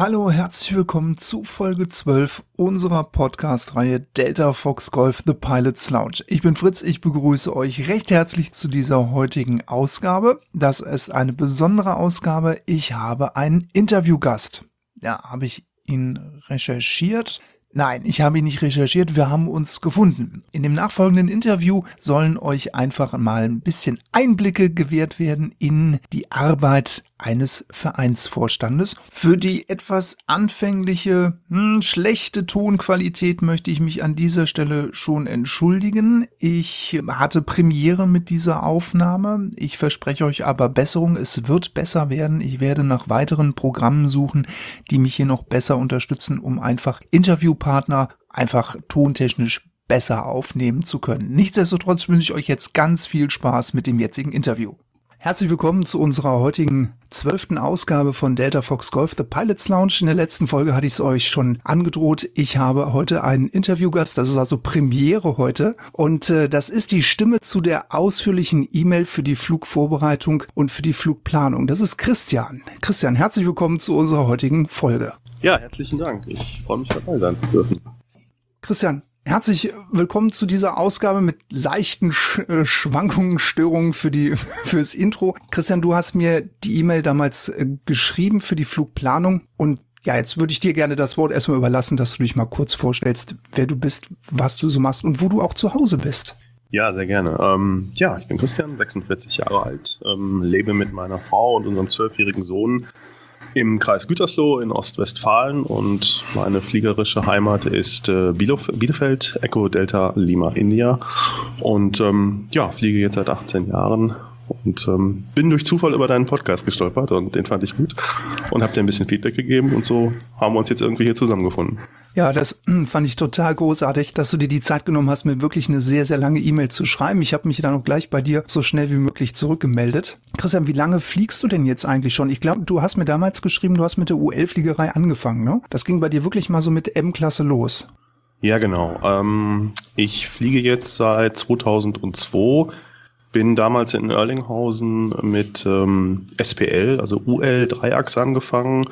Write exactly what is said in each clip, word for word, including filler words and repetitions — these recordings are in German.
Hallo, herzlich willkommen zu Folge zwölf unserer Podcast-Reihe Delta Fox Golf The Pilot's Lounge. Ich bin Fritz, ich begrüße euch recht herzlich zu dieser heutigen Ausgabe. Das ist eine besondere Ausgabe. Ich habe einen Interviewgast. Ja, habe ich ihn recherchiert? Nein, ich habe ihn nicht recherchiert, wir haben uns gefunden. In dem nachfolgenden Interview sollen euch einfach mal ein bisschen Einblicke gewährt werden in die Arbeit eines Vereinsvorstandes. Für die etwas anfängliche, hm, schlechte Tonqualität möchte ich mich an dieser Stelle schon entschuldigen. Ich hatte Premiere mit dieser Aufnahme. Ich verspreche euch aber Besserung. Es wird besser werden. Ich werde nach weiteren Programmen suchen, die mich hier noch besser unterstützen, um einfach Interviewpartner einfach tontechnisch besser aufnehmen zu können. Nichtsdestotrotz wünsche ich euch jetzt ganz viel Spaß mit dem jetzigen Interview. Herzlich willkommen zu unserer heutigen zwölften Ausgabe von Delta Fox Golf The Pilot's Lounge. In der letzten Folge hatte ich es euch schon angedroht. Ich habe heute einen Interviewgast, das ist also Premiere heute. Und äh, das ist die Stimme zu der ausführlichen E-Mail für die Flugvorbereitung und für die Flugplanung. Das ist Christian. Christian, herzlich willkommen zu unserer heutigen Folge. Ja, herzlichen Dank. Ich freue mich dabei sein zu dürfen. Christian, herzlich willkommen zu dieser Ausgabe mit leichten Sch- äh, Schwankungen, Störungen für die fürs Intro. Christian, du hast mir die E-Mail damals äh, geschrieben für die Flugplanung und ja, jetzt würde ich dir gerne das Wort erstmal überlassen, dass du dich mal kurz vorstellst, wer du bist, was du so machst und wo du auch zu Hause bist. Ja, sehr gerne. Ähm, ja, ich bin Christian, sechsundvierzig Jahre alt, ähm, lebe mit meiner Frau und unserem zwölfjährigen Sohn im Kreis Gütersloh in Ostwestfalen und meine fliegerische Heimat ist äh, Bielef- Bielefeld, Echo Delta Lima India und ähm, ja, fliege jetzt seit achtzehn Jahren und ähm, bin durch Zufall über deinen Podcast gestolpert und den fand ich gut und habe dir ein bisschen Feedback gegeben und so haben wir uns jetzt irgendwie hier zusammengefunden. Ja, das fand ich total großartig, dass du dir die Zeit genommen hast, mir wirklich eine sehr, sehr lange E-Mail zu schreiben. Ich habe mich dann auch gleich bei dir so schnell wie möglich zurückgemeldet. Christian, wie lange fliegst du denn jetzt eigentlich schon? Ich glaube, du hast mir damals geschrieben, du hast mit der U L-Fliegerei angefangen, ne? Das ging bei dir wirklich mal so mit M-Klasse los. Ja, genau. Ähm, ich fliege jetzt seit zweitausendzwei, bin damals in Oerlinghausen mit ähm, S P L, also U L-Dreiachs angefangen.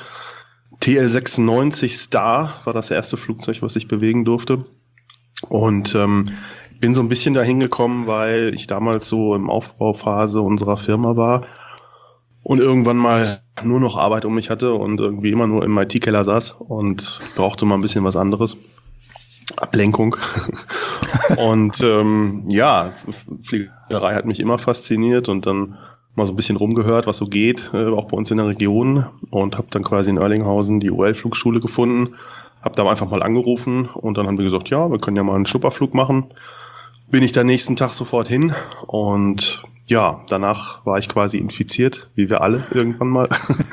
T L sechsundneunzig Star war das erste Flugzeug, was ich bewegen durfte. Und ähm, bin so ein bisschen dahin gekommen, weil ich damals so im Aufbauphase unserer Firma war und irgendwann mal nur noch Arbeit um mich hatte und irgendwie immer nur im I T-Keller saß und brauchte mal ein bisschen was anderes. Ablenkung. Und ähm, ja, Fliegerei hat mich immer fasziniert und dann mal so ein bisschen rumgehört, was so geht, äh, auch bei uns in der Region und habe dann quasi in Oerlinghausen die U L-Flugschule gefunden, habe da einfach mal angerufen und dann haben wir gesagt, ja, wir können ja mal einen Schnupperflug machen. Bin ich dann nächsten Tag sofort hin und ja, danach war ich quasi infiziert, wie wir alle irgendwann mal.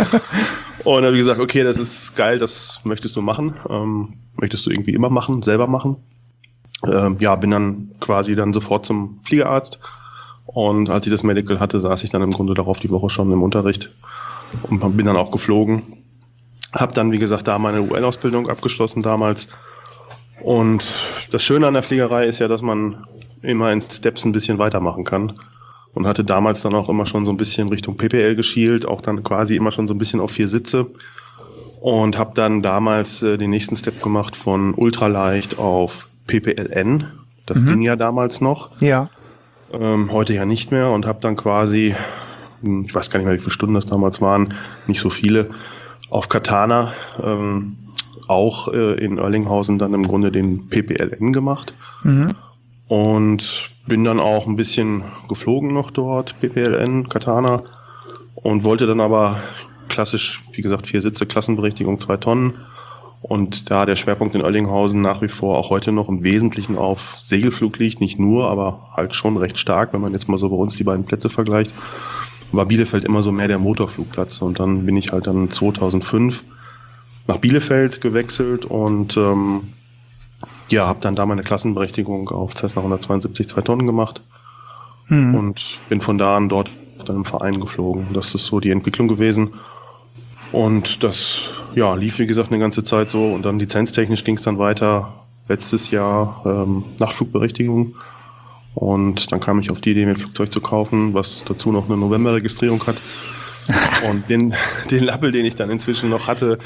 Und dann habe ich gesagt, okay, das ist geil, das möchtest du machen, ähm, möchtest du irgendwie immer machen, selber machen. Ähm, ja, bin dann quasi dann sofort zum Fliegerarzt. Und als ich das Medical hatte, saß ich dann im Grunde darauf die Woche schon im Unterricht und bin dann auch geflogen. Hab dann, wie gesagt, da meine U L-Ausbildung abgeschlossen damals. Und das Schöne an der Fliegerei ist ja, dass man immer in Steps ein bisschen weitermachen kann. Und hatte damals dann auch immer schon so ein bisschen Richtung P P L geschielt, auch dann quasi immer schon so ein bisschen auf vier Sitze. Und habe dann damals äh, den nächsten Step gemacht von ultraleicht auf P P L N. Das mhm. ging ja damals noch. Ja. Ähm, heute ja nicht mehr und habe dann quasi, ich weiß gar nicht mehr, wie viele Stunden das damals waren, nicht so viele, auf Katana ähm, auch äh, in Oerlinghausen dann im Grunde den P P L N gemacht mhm. und bin dann auch ein bisschen geflogen noch dort, P P L N, Katana und wollte dann aber klassisch, wie gesagt, vier Sitze, Klassenberechtigung, zwei Tonnen. Und da der Schwerpunkt in Oerlinghausen nach wie vor auch heute noch im Wesentlichen auf Segelflug liegt, nicht nur, aber halt schon recht stark, wenn man jetzt mal so bei uns die beiden Plätze vergleicht, war Bielefeld immer so mehr der Motorflugplatz. Und dann bin ich halt dann zweitausendfünf nach Bielefeld gewechselt und ähm, ja, habe dann da meine Klassenberechtigung auf Cessna hundertzweiundsiebzig zwei Tonnen gemacht hm. und bin von da an dort dann im Verein geflogen. Das ist so die Entwicklung gewesen. Und das ja, lief, wie gesagt, eine ganze Zeit so. Und dann lizenztechnisch ging es dann weiter. Letztes Jahr ähm, Nachtflugberechtigung. Und dann kam ich auf die Idee, mir ein Flugzeug zu kaufen, was dazu noch eine Novemberregistrierung hat. Und den, den Lappel, den ich dann inzwischen noch hatte,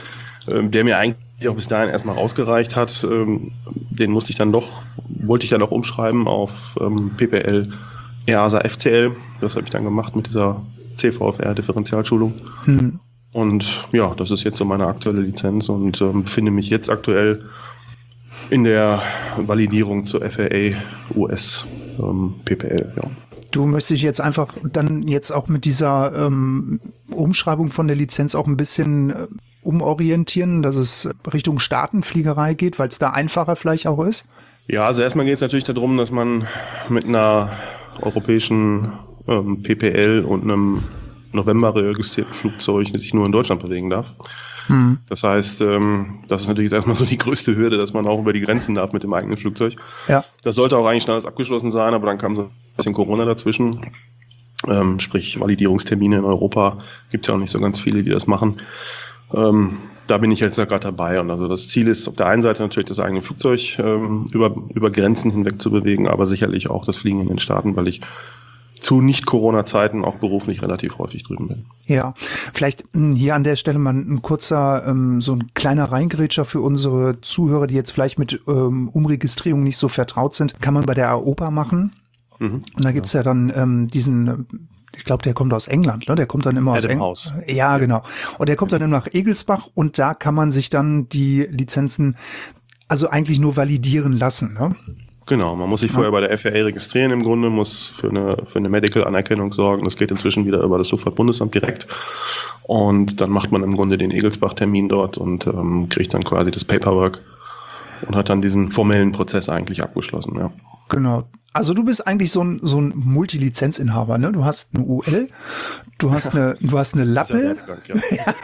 ähm, der mir eigentlich auch bis dahin erstmal rausgereicht hat. Ähm, den musste ich dann doch, wollte ich dann doch umschreiben auf ähm, P P L E A S A F C L. Das habe ich dann gemacht mit dieser C V F R-Differentialschulung. Hm. Und ja, das ist jetzt so meine aktuelle Lizenz und ähm, befinde mich jetzt aktuell in der Validierung zur F A A U S ähm, P P L. Ja. Du möchtest dich jetzt einfach dann jetzt auch mit dieser ähm, Umschreibung von der Lizenz auch ein bisschen äh, umorientieren, dass es Richtung Staatenfliegerei geht, weil es da einfacher vielleicht auch ist? Ja, also erstmal geht es natürlich darum, dass man mit einer europäischen ähm, P P L und einem November registrierten Flugzeug sich nur in Deutschland bewegen darf. Hm. Das heißt, ähm, das ist natürlich erstmal so die größte Hürde, dass man auch über die Grenzen darf mit dem eigenen Flugzeug. Ja. Das sollte auch eigentlich schon alles abgeschlossen sein, aber dann kam so ein bisschen Corona dazwischen. Ähm, sprich, Validierungstermine in Europa gibt es ja auch nicht so ganz viele, die das machen. Ähm, da bin ich jetzt ja gerade dabei. Und also das Ziel ist auf der einen Seite natürlich das eigene Flugzeug ähm, über, über Grenzen hinweg zu bewegen, aber sicherlich auch das Fliegen in den Staaten, weil ich zu Nicht-Corona-Zeiten auch beruflich relativ häufig drüben bin. Ja, vielleicht hier an der Stelle mal ein kurzer, ähm, so ein kleiner Reingrätscher für unsere Zuhörer, die jetzt vielleicht mit ähm, Umregistrierung nicht so vertraut sind. Kann man bei der AOPA machen. Mhm, und da gibt's ja. ja dann ähm, diesen, ich glaube, der kommt aus England, ne? Der kommt dann immer aus England. Ja, genau. Und der kommt dann immer nach Egelsbach und da kann man sich dann die Lizenzen also eigentlich nur validieren lassen, ne? Genau, man muss sich vorher bei der F A A registrieren im Grunde, muss für eine, für eine Medical-Anerkennung sorgen. Das geht inzwischen wieder über das Luftfahrtbundesamt direkt. Und dann macht man im Grunde den Egelsbach-Termin dort und ähm, kriegt dann quasi das Paperwork und hat dann diesen formellen Prozess eigentlich abgeschlossen. Ja. Genau. Also du bist eigentlich so ein, so ein Multilizenzinhaber, ne? Du hast eine U L, du hast eine, du hast eine Lappel. Ja,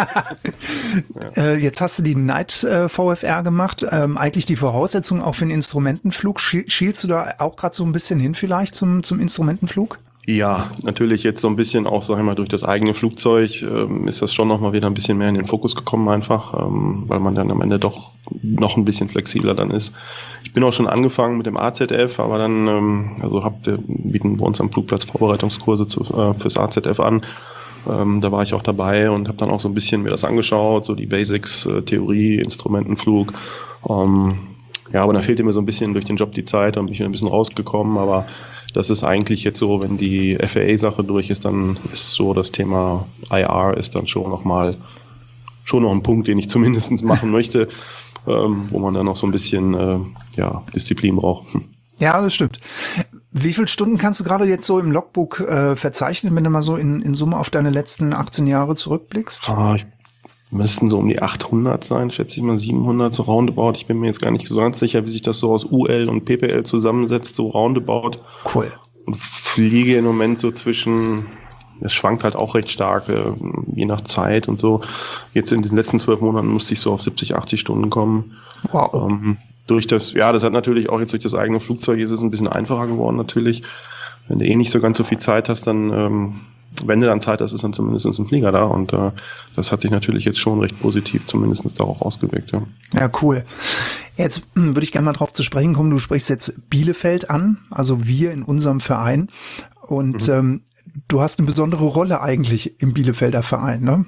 ja. äh, jetzt hast du die Night äh, V F R gemacht. Ähm, eigentlich die Voraussetzung auch für den Instrumentenflug. Schielst du da auch gerade so ein bisschen hin vielleicht zum, zum Instrumentenflug? Ja, natürlich jetzt so ein bisschen auch, sag ich mal, durch das eigene Flugzeug ähm, ist das schon nochmal wieder ein bisschen mehr in den Fokus gekommen einfach, ähm, weil man dann am Ende doch noch ein bisschen flexibler dann ist. Ich bin auch schon angefangen mit dem A Z F, aber dann, ähm, also hab, wir bieten bei uns am Flugplatz Vorbereitungskurse zu, äh, fürs A Z F an. Ähm, da war ich auch dabei und habe dann auch so ein bisschen mir das angeschaut, so die Basics, äh, Theorie, Instrumentenflug. Ähm, ja, aber da fehlte mir so ein bisschen durch den Job die Zeit und bin ich ein bisschen rausgekommen, aber das ist eigentlich jetzt so, wenn die F A A-Sache durch ist, dann ist so das Thema I R ist dann schon nochmal schon noch ein Punkt, den ich zumindest machen möchte, ähm, wo man dann noch so ein bisschen äh, ja, Disziplin braucht. Ja, das stimmt. Wie viele Stunden kannst du gerade jetzt so im Logbook äh, verzeichnen, wenn du mal so in, in Summe auf deine letzten achtzehn Jahre zurückblickst? Ah, ich müssten so um die achthundert sein, schätze ich mal siebenhundert, so roundabout. Ich bin mir jetzt gar nicht so ganz sicher, wie sich das so aus U L und P P L zusammensetzt, so roundabout. Cool. Und fliege im Moment so zwischen, es schwankt halt auch recht stark, äh, je nach Zeit und so. Jetzt in den letzten zwölf Monaten musste ich so auf siebzig, achtzig Stunden kommen. Wow. Ähm, durch das, ja, das hat natürlich auch jetzt durch das eigene Flugzeug ist es ein bisschen einfacher geworden natürlich. Wenn du eh nicht so ganz so viel Zeit hast, dann ähm, wenn du dann Zeit hast, ist dann zumindest ein Flieger da und äh, das hat sich natürlich jetzt schon recht positiv zumindest darauf ausgewirkt. Ja, ja cool. Jetzt hm, würde ich gerne mal drauf zu sprechen kommen. Du sprichst jetzt Bielefeld an, also wir in unserem Verein und mhm. ähm, du hast eine besondere Rolle eigentlich im Bielefelder Verein, ne?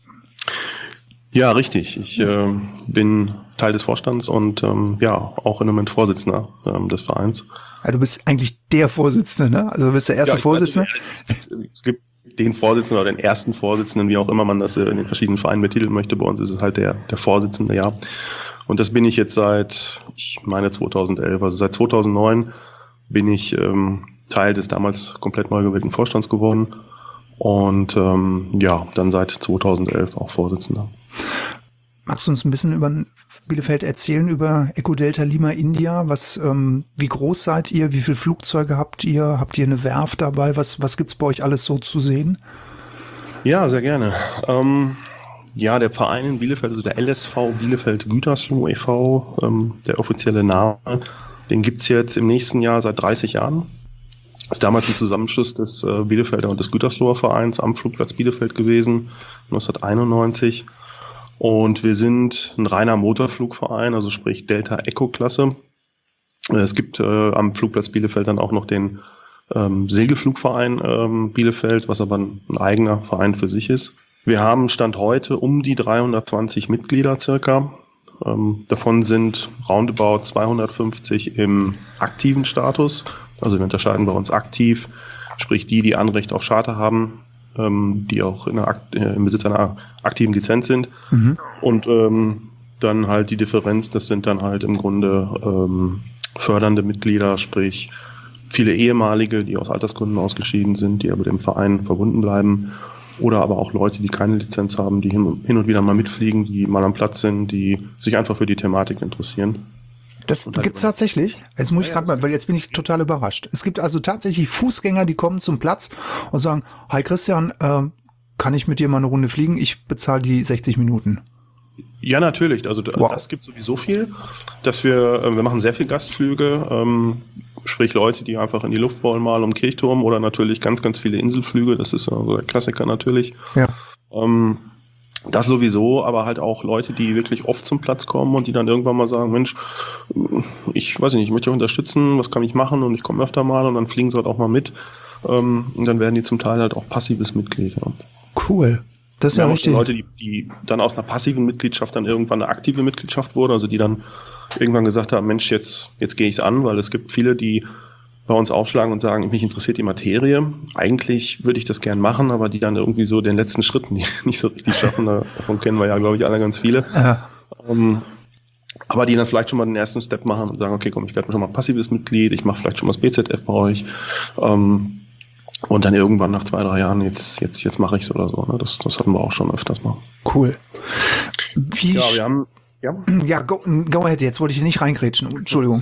Ja, richtig. Ich äh, bin Teil des Vorstands und ähm, ja, auch im Moment Vorsitzender ähm, des Vereins. Ja, du bist eigentlich der Vorsitzende, ne? Also du bist der erste ja, Vorsitzende? Weiß, es, gibt, es gibt den Vorsitzenden oder den ersten Vorsitzenden, wie auch immer man das in den verschiedenen Vereinen betiteln möchte. Bei uns ist es halt der, der Vorsitzende, ja. Und das bin ich jetzt seit, ich meine zweitausendelf, also seit zweitausendneun bin ich ähm, Teil des damals komplett neu gewählten Vorstands geworden und ähm, ja, dann seit zweitausendelf auch Vorsitzender. Magst du uns ein bisschen über Bielefeld erzählen, über Echo Delta Lima India? Was, ähm, wie groß seid ihr? Wie viele Flugzeuge habt ihr? Habt ihr eine Werft dabei? Was, was gibt's bei euch alles so zu sehen? Ja, sehr gerne. Ähm, ja, der Verein in Bielefeld, also der L S V Bielefeld Gütersloh e V, ähm, der offizielle Name, den gibt's jetzt im nächsten Jahr seit dreißig Jahren. Das ist damals ein Zusammenschluss des äh, Bielefelder und des Gütersloher Vereins am Flugplatz Bielefeld gewesen, neunzehnhunderteinundneunzig. Und wir sind ein reiner Motorflugverein, also sprich Delta-Echo-Klasse. Es gibt äh, am Flugplatz Bielefeld dann auch noch den ähm, Segelflugverein ähm, Bielefeld, was aber ein, ein eigener Verein für sich ist. Wir haben Stand heute um die dreihundertzwanzig Mitglieder circa. Ähm, davon sind roundabout zweihundertfünfzig im aktiven Status. Also wir unterscheiden bei uns aktiv, sprich die, die Anrecht auf Charter haben, ähm, die auch in der, äh, im Besitz einer aktiven Lizenz sind. Mhm. Und ähm, dann halt die Differenz, das sind dann halt im Grunde ähm, fördernde Mitglieder, sprich viele ehemalige, die aus Altersgründen ausgeschieden sind, die aber dem Verein verbunden bleiben. Oder aber auch Leute, die keine Lizenz haben, die hin und wieder mal mitfliegen, die mal am Platz sind, die sich einfach für die Thematik interessieren. Das gibt's tatsächlich? Jetzt muss ich gerade mal, weil jetzt bin ich total überrascht. Es gibt also tatsächlich Fußgänger, die kommen zum Platz und sagen, hi Christian, äh, kann ich mit dir mal eine Runde fliegen? Ich bezahle die sechzig Minuten. Ja, natürlich. Also wow. Das gibt sowieso viel, dass wir, wir machen sehr viel Gastflüge, ähm, sprich Leute, die einfach in die Luft wollen, mal um Kirchturm oder natürlich ganz, ganz viele Inselflüge. Das ist also der Klassiker natürlich. Ja. Ähm, das sowieso, aber halt auch Leute, die wirklich oft zum Platz kommen und die dann irgendwann mal sagen, Mensch, ich weiß nicht, ich möchte euch unterstützen, was kann ich machen und ich komme öfter mal und dann fliegen sie halt auch mal mit. Ähm, und dann werden die zum Teil halt auch passives Mitglied. Ja. Cool. Das ist ja richtig. Leute, die, die dann aus einer passiven Mitgliedschaft dann irgendwann eine aktive Mitgliedschaft wurde, also die dann irgendwann gesagt haben, Mensch, jetzt, jetzt gehe ich es an, weil es gibt viele, die bei uns aufschlagen und sagen, mich interessiert die Materie. Eigentlich würde ich das gern machen, aber die dann irgendwie so den letzten Schritt nicht, nicht so richtig schaffen. Davon kennen wir ja, glaube ich, alle ganz viele. Ja. Um, aber die dann vielleicht schon mal den ersten Step machen und sagen, okay, komm, ich werde schon mal passives Mitglied, ich mache vielleicht schon mal das B Z F bei euch. Um, Und dann irgendwann nach zwei, drei Jahren, jetzt, jetzt, jetzt mache ich es oder so. Ne? Das, das hatten wir auch schon öfters mal. Cool. Wie ja, wir haben, ja. Ja, go, go ahead, jetzt wollte ich hier nicht reingrätschen. Entschuldigung.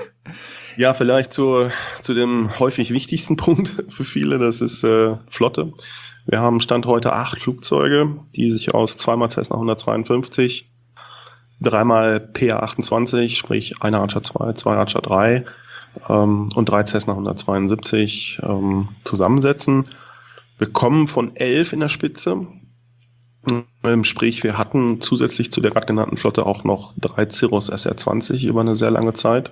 Ja, vielleicht zu, zu dem häufig wichtigsten Punkt für viele, das ist äh, Flotte. Wir haben Stand heute acht Flugzeuge, die sich aus zweimal Cessna hundertzweiundfünfzig, dreimal P A achtundzwanzig, sprich eine Archer zwei, zwei Archer drei, und drei Cessna hundertzweiundsiebzig ähm, zusammensetzen. Wir kommen von elf in der Spitze. Ähm, sprich, wir hatten zusätzlich zu der gerade genannten Flotte auch noch drei Cirrus S R zwanzig über eine sehr lange Zeit,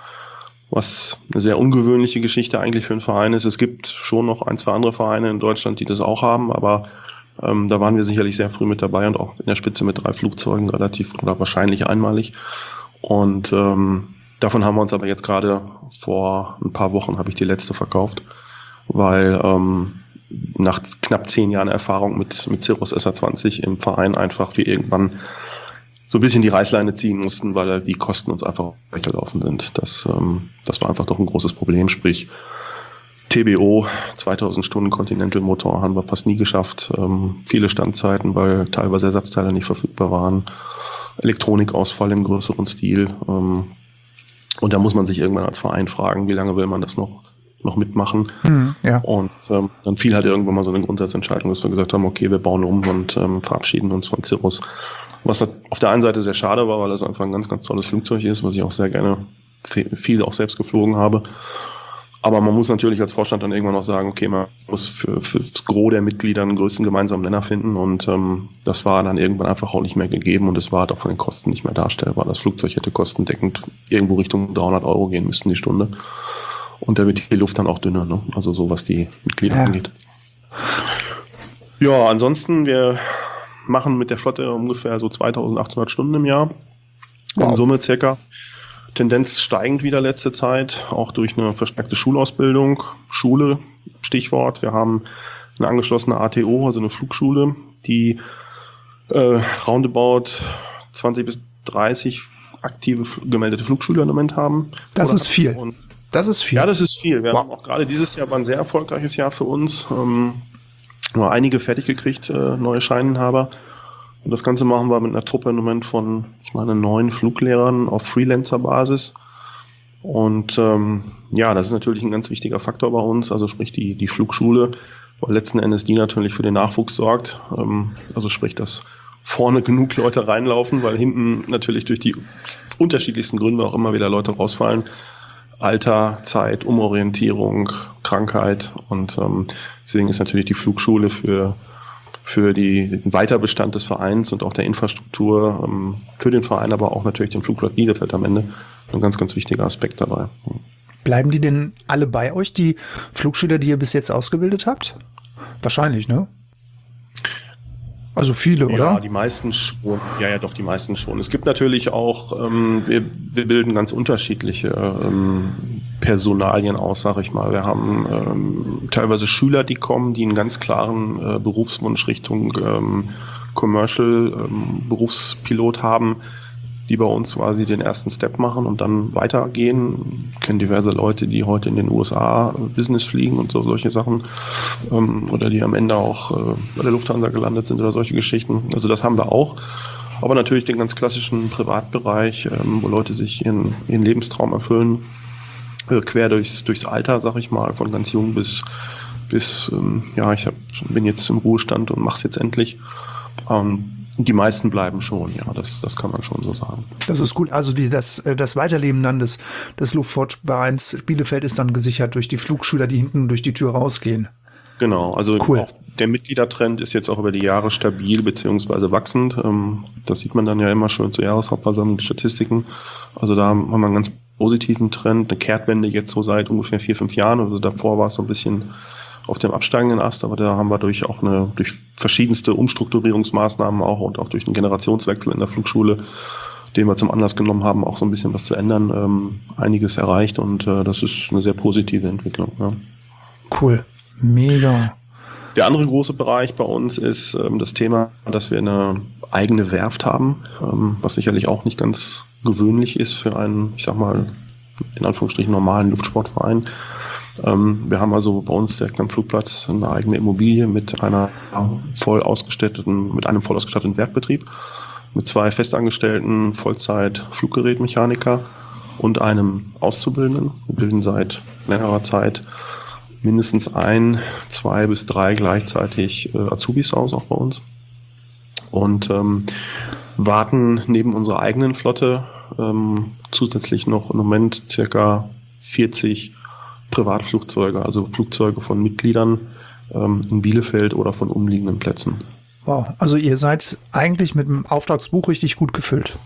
was eine sehr ungewöhnliche Geschichte eigentlich für einen Verein ist. Es gibt schon noch ein, zwei andere Vereine in Deutschland, die das auch haben, aber ähm, da waren wir sicherlich sehr früh mit dabei und auch in der Spitze mit drei Flugzeugen relativ oder wahrscheinlich einmalig. Und ähm, davon haben wir uns aber jetzt gerade vor ein paar Wochen habe ich die letzte verkauft, weil ähm, nach knapp zehn Jahren Erfahrung mit, mit Cirrus S R zwanzig im Verein einfach wir irgendwann so ein bisschen die Reißleine ziehen mussten, weil die Kosten uns einfach weggelaufen sind. Das, ähm, das war einfach doch ein großes Problem, sprich T B O, zweitausend Stunden Continental Motor haben wir fast nie geschafft, ähm, viele Standzeiten, weil teilweise Ersatzteile nicht verfügbar waren, Elektronikausfall im größeren Stil, ähm, und da muss man sich irgendwann als Verein fragen, wie lange will man das noch, noch mitmachen. Mhm, ja. Und ähm, dann fiel halt irgendwann mal so eine Grundsatzentscheidung, dass wir gesagt haben, okay, wir bauen um und ähm, verabschieden uns von Cirrus. Was auf der einen Seite sehr schade war, weil das einfach ein ganz, ganz tolles Flugzeug ist, was ich auch sehr gerne viel auch selbst geflogen habe. Aber man muss natürlich als Vorstand dann irgendwann auch sagen, okay, man muss für, für das Gros der Mitglieder einen größten gemeinsamen Nenner finden und ähm, das war dann irgendwann einfach auch nicht mehr gegeben und es war halt auch von den Kosten nicht mehr darstellbar. Das Flugzeug hätte kostendeckend irgendwo Richtung dreihundert Euro gehen müssen die Stunde und da wird die Luft dann auch dünner, ne? Also so was die Mitglieder ja. angeht. Ja, ansonsten, wir machen mit der Flotte ungefähr so zweitausendachthundert Stunden im Jahr, wow. In Summe circa. Tendenz steigend wieder letzte Zeit, auch durch eine verstärkte Schulausbildung. Schule, Stichwort. Wir haben eine angeschlossene A T O, also eine Flugschule, die äh, roundabout zwanzig bis dreißig aktive gemeldete Flugschüler im Moment haben. Das ist viel. Und das ist viel. Ja, das ist viel. Wir wow. haben auch gerade dieses Jahr war ein sehr erfolgreiches Jahr für uns. Ähm, nur einige fertig gekriegt, äh, neue Scheininhaber. Und das Ganze machen wir mit einer Truppe im Moment von, ich meine, neun Fluglehrern auf Freelancer-Basis. Und ähm, ja, das ist natürlich ein ganz wichtiger Faktor bei uns, also sprich die, die Flugschule, weil letzten Endes die natürlich für den Nachwuchs sorgt. Ähm, also sprich, dass vorne genug Leute reinlaufen, weil hinten natürlich durch die unterschiedlichsten Gründe auch immer wieder Leute rausfallen. Alter, Zeit, Umorientierung, Krankheit. Und ähm, deswegen ist natürlich die Flugschule für für die, den Weiterbestand des Vereins und auch der Infrastruktur, ähm, für den Verein, aber auch natürlich den Flugplatz Bielefeld am Ende ein ganz, ganz wichtiger Aspekt dabei. Bleiben die denn alle bei euch, die Flugschüler, die ihr bis jetzt ausgebildet habt? Wahrscheinlich, ne? Also viele, oder? Ja, die meisten schon. Ja, ja, doch, die meisten schon. Es gibt natürlich auch, ähm, wir, wir bilden ganz unterschiedliche ähm, Personalien aus, sag ich mal. Wir haben ähm, teilweise Schüler, die kommen, die einen ganz klaren äh, Berufswunsch Richtung ähm, Commercial ähm, Berufspilot haben, die bei uns quasi den ersten Step machen und dann weitergehen. Ich kenne diverse Leute, die heute in den U S A Business fliegen und so solche Sachen, ähm, oder die am Ende auch äh, bei der Lufthansa gelandet sind oder solche Geschichten. Also das haben wir auch. Aber natürlich den ganz klassischen Privatbereich, ähm, wo Leute sich ihren, ihren Lebenstraum erfüllen, äh, quer durchs, durchs Alter, sag ich mal, von ganz jung bis, bis ähm, ja, ich hab, bin jetzt im Ruhestand und mach's jetzt endlich. Ähm, Die meisten bleiben schon, ja, das, das kann man schon so sagen. Das ist gut. Also die, das, das Weiterleben dann des, des Luftfahrtvereins Bielefeld ist dann gesichert durch die Flugschüler, die hinten durch die Tür rausgehen. Genau, also cool. Auch der Mitgliedertrend ist jetzt auch über die Jahre stabil beziehungsweise wachsend. Das sieht man dann ja immer schon zur Jahreshauptversammlung, die Statistiken. Also da haben wir einen ganz positiven Trend, eine Kehrtwende jetzt so seit ungefähr vier, fünf Jahren. Also davor war es so ein bisschen auf dem absteigenden Ast, aber da haben wir durch auch eine, durch verschiedenste Umstrukturierungsmaßnahmen auch und auch durch einen Generationswechsel in der Flugschule, den wir zum Anlass genommen haben, auch so ein bisschen was zu ändern, ähm, einiges erreicht und äh, das ist eine sehr positive Entwicklung. Ja. Cool, mega. Der andere große Bereich bei uns ist ähm, das Thema, dass wir eine eigene Werft haben, ähm, was sicherlich auch nicht ganz gewöhnlich ist für einen, ich sag mal, in Anführungsstrichen normalen Luftsportverein. Wir haben also bei uns direkt am Flugplatz eine eigene Immobilie mit einer voll ausgestatteten, mit einem voll ausgestatteten Werkbetrieb, mit zwei festangestellten Vollzeit-Fluggerätmechaniker und einem Auszubildenden. Wir bilden seit längerer Zeit mindestens ein, zwei bis drei gleichzeitig äh, Azubis aus, auch bei uns. Und ähm, warten neben unserer eigenen Flotte ähm, zusätzlich noch im Moment circa vierzig Privatflugzeuge, also Flugzeuge von Mitgliedern ähm, in Bielefeld oder von umliegenden Plätzen. Wow, also ihr seid eigentlich mit dem Auftragsbuch richtig gut gefüllt.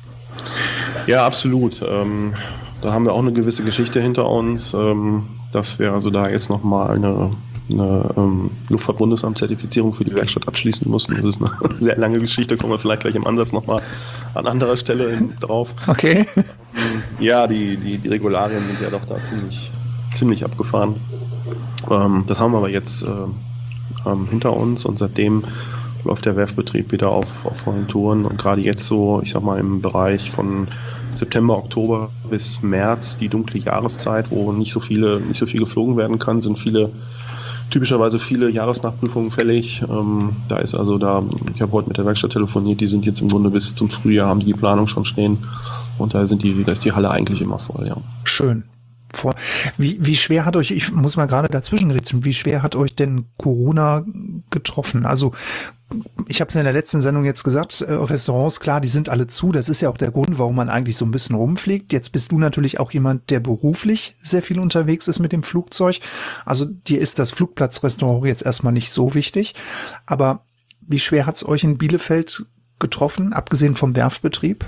Ja, absolut. Ähm, da haben wir auch eine gewisse Geschichte hinter uns, ähm, dass wir also da jetzt nochmal eine, eine ähm, Luftfahrtbundesamt-Zertifizierung für die Werkstatt abschließen mussten. Das ist eine sehr lange Geschichte, kommen wir vielleicht gleich im Ansatz nochmal an anderer Stelle drauf. Okay. Ja, die, die, die Regularien sind ja doch da ziemlich ziemlich abgefahren. Ähm, das haben wir aber jetzt äh, ähm, hinter uns und seitdem läuft der Werftbetrieb wieder auf, auf vollen Touren und gerade jetzt so, ich sag mal im Bereich von September, Oktober bis März, die dunkle Jahreszeit, wo nicht so viele, nicht so viel geflogen werden kann, sind viele, typischerweise viele Jahresnachprüfungen fällig. Ähm, da ist also da, ich habe heute mit der Werkstatt telefoniert, die sind jetzt im Grunde bis zum Frühjahr, haben die die Planung schon stehen und da sind die, da ist die Halle eigentlich immer voll, ja. Schön. Wie, wie schwer hat euch, ich muss mal gerade dazwischen reden, wie schwer hat euch denn Corona getroffen? Also ich habe es in der letzten Sendung jetzt gesagt, Restaurants, klar, die sind alle zu. Das ist ja auch der Grund, warum man eigentlich so ein bisschen rumfliegt. Jetzt bist du natürlich auch jemand, der beruflich sehr viel unterwegs ist mit dem Flugzeug. Also dir ist das Flugplatzrestaurant jetzt erstmal nicht so wichtig. Aber wie schwer hat es euch in Bielefeld getroffen, abgesehen vom Werftbetrieb?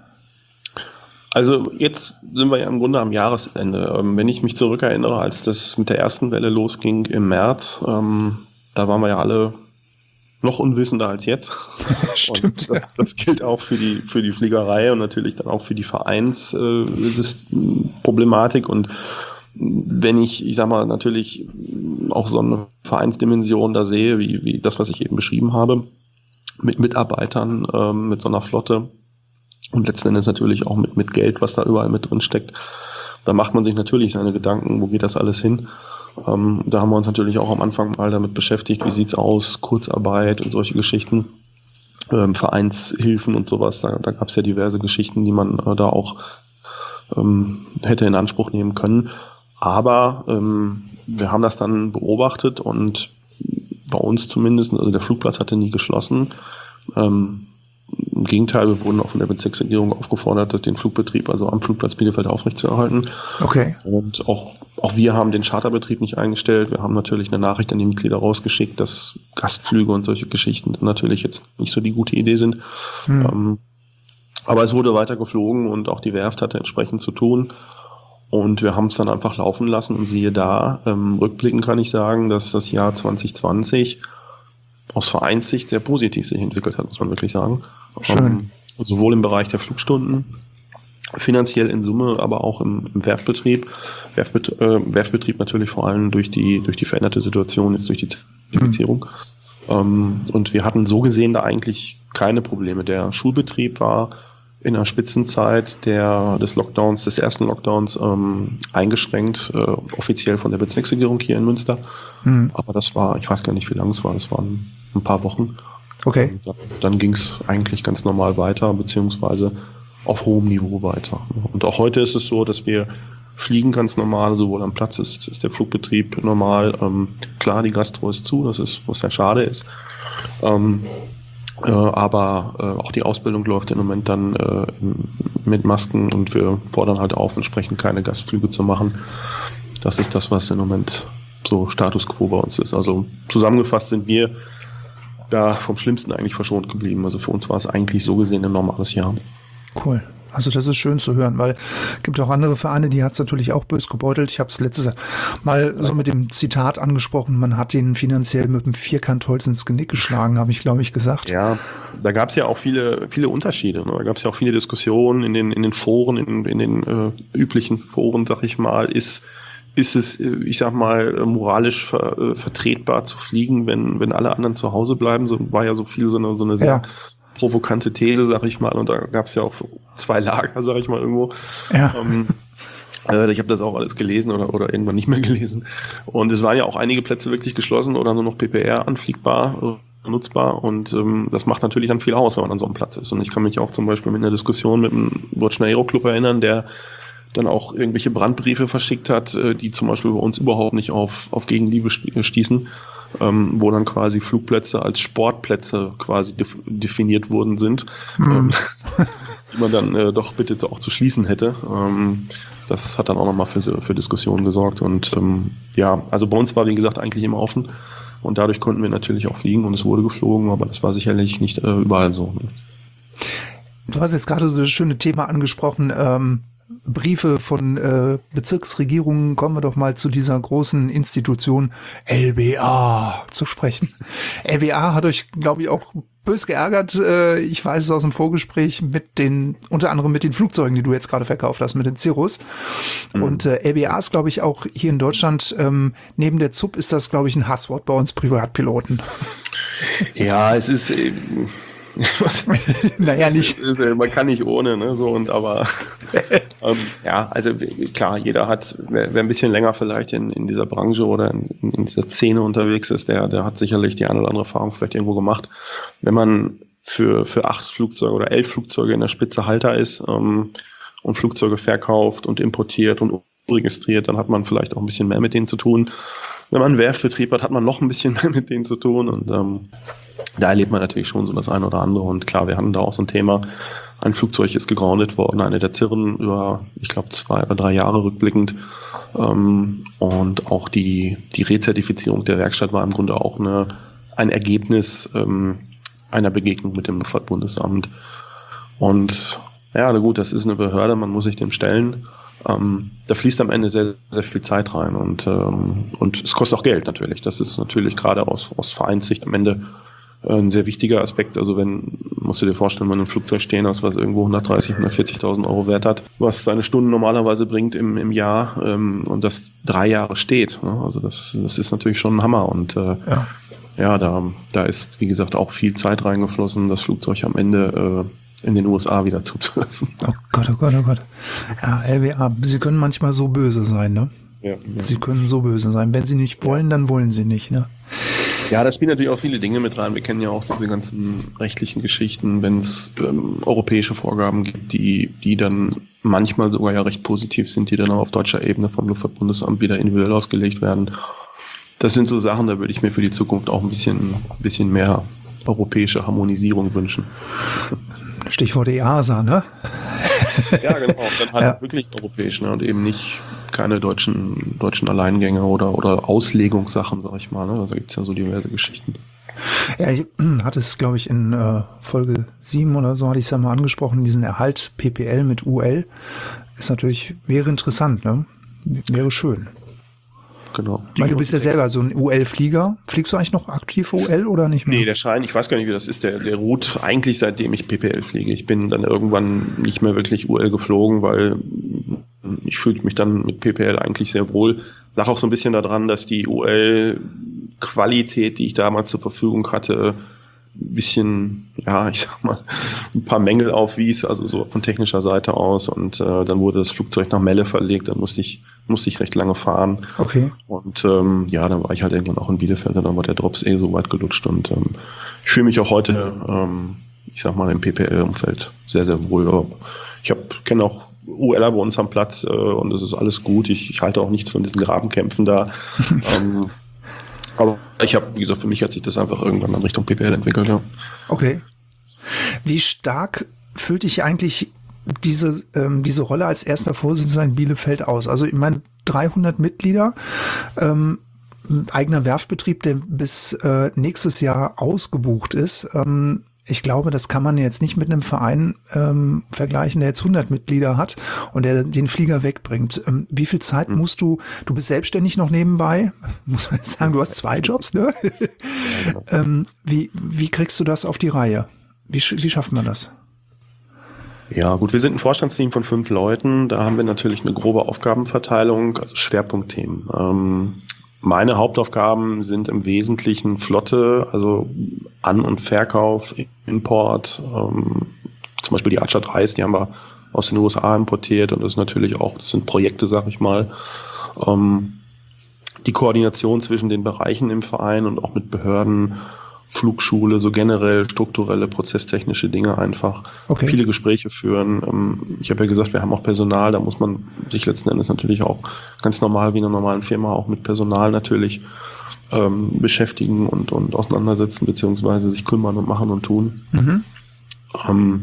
Also jetzt sind wir ja im Grunde am Jahresende. Wenn ich mich zurückerinnere, als das mit der ersten Welle losging im März, ähm, da waren wir ja alle noch unwissender als jetzt. Stimmt. Und das, das gilt auch für die für die Fliegerei und natürlich dann auch für die Vereinsproblematik. Äh, und wenn ich, ich sag mal, natürlich auch so eine Vereinsdimension da sehe, wie, wie das, was ich eben beschrieben habe, mit Mitarbeitern, ähm, mit so einer Flotte, und letzten Endes natürlich auch mit, mit Geld, was da überall mit drin steckt. Da macht man sich natürlich seine Gedanken, wo geht das alles hin? Ähm, da haben wir uns natürlich auch am Anfang mal damit beschäftigt, wie sieht's aus, Kurzarbeit und solche Geschichten, ähm, Vereinshilfen und sowas. Da, da gab es ja diverse Geschichten, die man äh, da auch ähm, hätte in Anspruch nehmen können. Aber ähm, wir haben das dann beobachtet und bei uns zumindest, also der Flugplatz hatte nie geschlossen. Ähm, Im Gegenteil, wir wurden auch von der Bezirksregierung aufgefordert, den Flugbetrieb also am Flugplatz Bielefeld aufrechtzuerhalten. Okay. Und auch, auch wir haben den Charterbetrieb nicht eingestellt. Wir haben natürlich eine Nachricht an die Mitglieder rausgeschickt, dass Gastflüge und solche Geschichten natürlich jetzt nicht so die gute Idee sind. Hm. Ähm, aber es wurde weiter geflogen und auch die Werft hatte entsprechend zu tun. Und wir haben es dann einfach laufen lassen und siehe da, ähm, rückblickend kann ich sagen, dass das Jahr zwanzig zwanzig aus Vereinssicht sehr positiv sich entwickelt hat, muss man wirklich sagen. Schön. Ähm, sowohl im Bereich der Flugstunden, finanziell in Summe, aber auch im, im Werftbetrieb. Werftbet äh, Werftbetrieb natürlich vor allem durch die, durch die veränderte Situation, jetzt durch die Zertifizierung. Mhm. Ähm, und wir hatten so gesehen da eigentlich keine Probleme. Der Schulbetrieb war in der Spitzenzeit der, des Lockdowns, des ersten Lockdowns ähm, eingeschränkt, äh, offiziell von der Bezirksregierung hier in Münster. Mhm. Aber das war, ich weiß gar nicht, wie lange es war, das waren ein paar Wochen. Okay. Und dann ging es eigentlich ganz normal weiter, beziehungsweise auf hohem Niveau weiter. Und auch heute ist es so, dass wir fliegen ganz normal, sowohl am Platz ist, ist der Flugbetrieb normal. Ähm, klar, die Gastro ist zu, das ist, was sehr schade ist. Ähm, äh, aber äh, auch die Ausbildung läuft im Moment dann äh, mit Masken und wir fordern halt auf, entsprechend keine Gastflüge zu machen. Das ist das, was im Moment so Status quo bei uns ist. Also zusammengefasst sind wir da vom Schlimmsten eigentlich verschont geblieben. Also für uns war es eigentlich so gesehen ein normales Jahr. Cool. Also das ist schön zu hören, weil es gibt auch andere Vereine, die hat es natürlich auch bös gebeutelt. Ich habe es letztes Mal so mit dem Zitat angesprochen, man hat denen finanziell mit dem Vierkantholz ins Genick geschlagen, habe ich, glaube ich, gesagt. Ja, da gab es ja auch viele, viele Unterschiede. Ne? Da gab es ja auch viele Diskussionen in den, in den Foren, in, in den äh, üblichen Foren, sag ich mal, ist ist es, ich sag mal, moralisch ver, äh, vertretbar zu fliegen, wenn, wenn alle anderen zu Hause bleiben. So war ja so viel so eine, so eine sehr ja. provokante These, sag ich mal. Und da gab es ja auch zwei Lager, sag ich mal, irgendwo. Ja. Ähm, äh, ich habe das auch alles gelesen oder, oder irgendwann nicht mehr gelesen. Und es waren ja auch einige Plätze wirklich geschlossen oder nur noch P P R anfliegbar, äh, nutzbar. Und ähm, das macht natürlich dann viel aus, wenn man an so einem Platz ist. Und ich kann mich auch zum Beispiel mit einer Diskussion mit dem Deutschen Aero Club erinnern, der dann auch irgendwelche Brandbriefe verschickt hat, die zum Beispiel bei uns überhaupt nicht auf, auf Gegenliebe stießen, ähm, wo dann quasi Flugplätze als Sportplätze quasi def- definiert worden sind, mhm. ähm, die man dann äh, doch bitte auch zu schließen hätte. Ähm, das hat dann auch nochmal für, für Diskussionen gesorgt und ähm, ja, also bei uns war wie gesagt eigentlich immer offen und dadurch konnten wir natürlich auch fliegen und es wurde geflogen, aber das war sicherlich nicht äh, überall so. Du hast jetzt gerade so das schöne Thema angesprochen, ähm Briefe von äh, Bezirksregierungen, kommen wir doch mal zu dieser großen Institution L B A zu sprechen. L B A hat euch, glaube ich, auch bös geärgert. Äh, ich weiß es aus dem Vorgespräch mit den, unter anderem mit den Flugzeugen, die du jetzt gerade verkauft hast, mit den Cirrus. Mhm. Und äh, L B A ist, glaube ich, auch hier in Deutschland, ähm, neben der Z U P ist das, glaube ich, ein Hasswort bei uns Privatpiloten. Ja, es ist... Äh Was? Naja, nicht. Ist, man kann nicht ohne, ne, so und aber ähm, ja, also klar, jeder hat, wer, wer ein bisschen länger vielleicht in, in dieser Branche oder in, in dieser Szene unterwegs ist, der, der hat sicherlich die eine oder andere Erfahrung vielleicht irgendwo gemacht. Wenn man für, für acht Flugzeuge oder elf Flugzeuge in der Spitze Halter ist ähm, und Flugzeuge verkauft und importiert und registriert, dann hat man vielleicht auch ein bisschen mehr mit denen zu tun. Wenn man einen Werftbetrieb hat, hat man noch ein bisschen mehr mit denen zu tun und ähm, da erlebt man natürlich schon so das eine oder andere und klar, wir hatten da auch so ein Thema, ein Flugzeug ist gegroundet worden, eine der Zirren über, ich glaube, zwei oder drei Jahre rückblickend ähm, und auch die, die Rezertifizierung der Werkstatt war im Grunde auch eine, ein Ergebnis ähm, einer Begegnung mit dem Luftfahrtbundesamt und ja, na gut, das ist eine Behörde, man muss sich dem stellen. Ähm, da fließt am Ende sehr, sehr viel Zeit rein und, ähm, und es kostet auch Geld natürlich. Das ist natürlich gerade aus, aus Vereinssicht am Ende äh, ein sehr wichtiger Aspekt. Also wenn, musst du dir vorstellen, wenn du ein Flugzeug stehen hast, was irgendwo hundertdreißig, hundertvierzigtausend Euro Wert hat, was seine Stunden normalerweise bringt im, im Jahr ähm, und das drei Jahre steht. Ne? Also das, das ist natürlich schon ein Hammer und äh, ja, ja da, da ist, wie gesagt, auch viel Zeit reingeflossen, das Flugzeug am Ende äh, in den U S A wieder zuzulassen. Oh Gott, oh Gott, oh Gott. Ja, L B A, sie können manchmal so böse sein, ne? Ja, ja. Sie können so böse sein. Wenn sie nicht wollen, dann wollen sie nicht, ne? Ja, da spielen natürlich auch viele Dinge mit rein. Wir kennen ja auch diese ganzen rechtlichen Geschichten, wenn es ähm, europäische Vorgaben gibt, die, die dann manchmal sogar ja recht positiv sind, die dann auch auf deutscher Ebene vom Luftfahrtbundesamt wieder individuell ausgelegt werden. Das sind so Sachen, da würde ich mir für die Zukunft auch ein bisschen, ein bisschen mehr europäische Harmonisierung wünschen. Stichwort E A S A, ne? Ja, genau. Dann halt ja. wirklich europäisch, ne? Und eben nicht keine deutschen, deutschen Alleingänge oder, oder Auslegungssachen, sag ich mal. Ne? Also gibt es ja so diverse Geschichten. Ja, ich hatte es, glaube ich, in äh, Folge sieben oder so, hatte ich es ja mal angesprochen, diesen Erhalt P P L mit U L ist natürlich, wäre interessant, ne? Wäre schön. genau. Weil du bist ja selber so ein U L-Flieger. Fliegst du eigentlich noch aktiv U L oder nicht mehr? Nee, der Schein, ich weiß gar nicht, wie das ist, der, der ruht eigentlich seitdem ich P P L fliege. Ich bin dann irgendwann nicht mehr wirklich U L geflogen, weil ich fühlte mich dann mit P P L eigentlich sehr wohl. Lag auch so ein bisschen daran, dass die U L-Qualität, die ich damals zur Verfügung hatte, ein bisschen, ja, ich sag mal, ein paar Mängel aufwies, also so von technischer Seite aus. Und äh, dann wurde das Flugzeug nach Melle verlegt, dann musste ich, musste ich recht lange fahren. Okay. Und ähm, ja, dann war ich halt irgendwann auch in Bielefeld, dann war der Drops eh so weit gelutscht. Und ähm, ich fühle mich auch heute, ähm, ich sag mal, im P P L-Umfeld sehr, sehr wohl. Aber ich hab, kenne auch U Ler bei uns am Platz äh, und es ist alles gut. Ich, ich halte auch nichts von diesen Grabenkämpfen da. ähm, Aber ich habe, wie gesagt, für mich hat sich das einfach irgendwann in Richtung P P L entwickelt, ja. Okay. Wie stark füllt dich eigentlich diese, ähm, diese Rolle als erster Vorsitzender in Bielefeld aus? Also ich meine, dreihundert Mitglieder, ähm, ein eigener Werftbetrieb, der bis äh, nächstes Jahr ausgebucht ist. Ähm, ich glaube, das kann man jetzt nicht mit einem Verein ähm, vergleichen, der jetzt hundert Mitglieder hat und der den Flieger wegbringt. Ähm, wie viel Zeit hm. musst du, du bist selbstständig noch nebenbei, muss man jetzt sagen, du hast zwei Jobs, ne? ähm, wie, wie kriegst du das auf die Reihe? Wie, wie schafft man das? Ja, gut, wir sind ein Vorstandsteam von fünf Leuten, da haben wir natürlich eine grobe Aufgabenverteilung, also Schwerpunktthemen. Ähm, Meine Hauptaufgaben sind im Wesentlichen Flotte, also An- und Verkauf, Import, ähm, zum Beispiel die Archer dreis, die haben wir aus den U S A importiert und das ist natürlich auch, das sind Projekte, sag ich mal, ähm, die Koordination zwischen den Bereichen im Verein und auch mit Behörden, Flugschule, so generell strukturelle, prozesstechnische Dinge einfach, okay. Viele Gespräche führen. Ähm, ich habe ja gesagt, wir haben auch Personal, da muss man sich letzten Endes natürlich auch ganz normal wie in einer normalen Firma auch mit Personal natürlich ähm, beschäftigen und, und auseinandersetzen, beziehungsweise sich kümmern und machen und tun. Mhm. Ähm,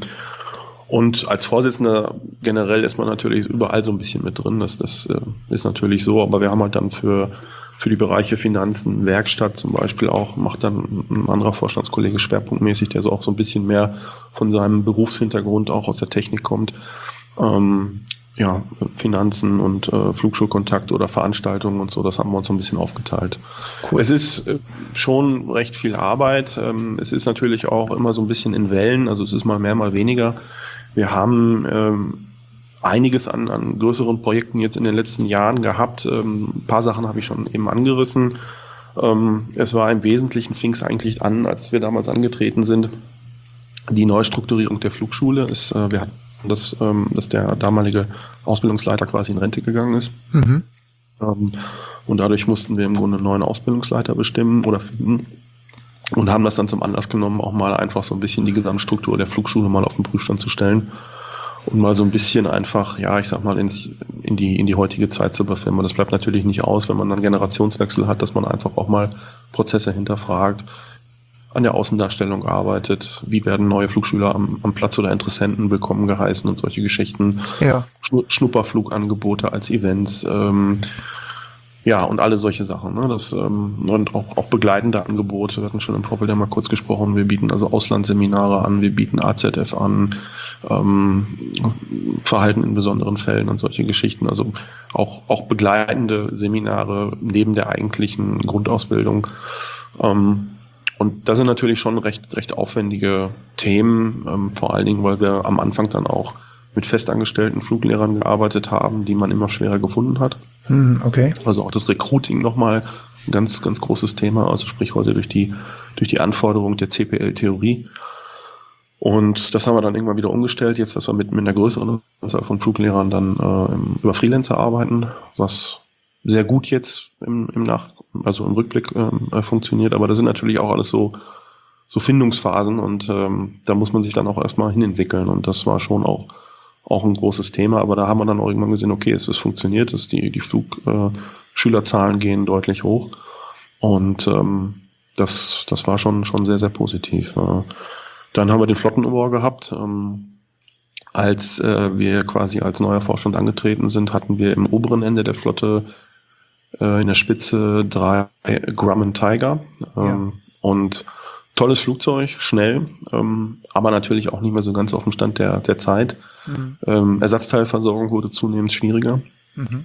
und als Vorsitzender generell ist man natürlich überall so ein bisschen mit drin, das, das äh, ist natürlich so, aber wir haben halt dann für für die Bereiche Finanzen, Werkstatt zum Beispiel auch, macht dann ein anderer Vorstandskollege schwerpunktmäßig, der so auch so ein bisschen mehr von seinem Berufshintergrund auch aus der Technik kommt. Ähm, ja, Finanzen und äh, Flugschulkontakt oder Veranstaltungen und so, das haben wir uns so ein bisschen aufgeteilt. Cool. Es ist äh, schon recht viel Arbeit. Ähm, es ist natürlich auch immer so ein bisschen in Wellen, also es ist mal mehr, mal weniger. Wir haben ähm, einiges an, an größeren Projekten jetzt in den letzten Jahren gehabt. Ähm, ein paar Sachen habe ich schon eben angerissen. Ähm, es war im Wesentlichen, fing es eigentlich an, als wir damals angetreten sind, die Neustrukturierung der Flugschule. Ist, äh, wir hatten das, ähm, dass der damalige Ausbildungsleiter quasi in Rente gegangen ist. Mhm. Ähm, und dadurch mussten wir im Grunde einen neuen Ausbildungsleiter bestimmen oder finden. Und haben das dann zum Anlass genommen, auch mal einfach so ein bisschen die Gesamtstruktur der Flugschule mal auf den Prüfstand zu stellen. Und mal so ein bisschen einfach, ja, ich sag mal, ins, in die, in die heutige Zeit zu überfilmen. Das bleibt natürlich nicht aus, wenn man dann Generationswechsel hat, dass man einfach auch mal Prozesse hinterfragt, an der Außendarstellung arbeitet, wie werden neue Flugschüler am, am Platz oder Interessenten willkommen geheißen und solche Geschichten. Ja. Schnupperflugangebote als Events, ähm, ja, und alle solche Sachen, ne? Das, ähm, und auch, auch begleitende Angebote. Wir hatten schon im Vorfeld ja mal kurz gesprochen. Wir bieten also Auslandsseminare an, wir bieten A Z F an, ähm, Verhalten in besonderen Fällen und solche Geschichten. Also auch, auch begleitende Seminare neben der eigentlichen Grundausbildung. Ähm, und das sind natürlich schon recht, recht aufwendige Themen, ähm, vor allen Dingen, weil wir am Anfang dann auch mit festangestellten Fluglehrern gearbeitet haben, die man immer schwerer gefunden hat. Okay. Also auch das Recruiting nochmal ein ganz, ganz großes Thema, also sprich heute durch die, durch die Anforderung der C P L-Theorie. Und das haben wir dann irgendwann wieder umgestellt, jetzt, dass wir mit, mit einer größeren Anzahl von Fluglehrern dann äh, über Freelancer arbeiten, was sehr gut jetzt im, im Nach, also im Rückblick äh, funktioniert, aber das sind natürlich auch alles so, so Findungsphasen und ähm, da muss man sich dann auch erstmal hinentwickeln und das war schon auch auch ein großes Thema, aber da haben wir dann auch irgendwann gesehen, okay, es, es funktioniert, es, die, die Flugschülerzahlen äh, gehen deutlich hoch und ähm, das, das war schon, schon sehr, sehr positiv. Äh, dann haben wir den Flottenumbau gehabt. Ähm, als äh, wir quasi als neuer Vorstand angetreten sind, hatten wir im oberen Ende der Flotte äh, in der Spitze drei Grumman Tiger ähm, ja. und tolles Flugzeug, schnell, ähm, aber natürlich auch nicht mehr so ganz auf dem Stand der, der Zeit. Mhm. Ähm, Ersatzteilversorgung wurde zunehmend schwieriger. Mhm.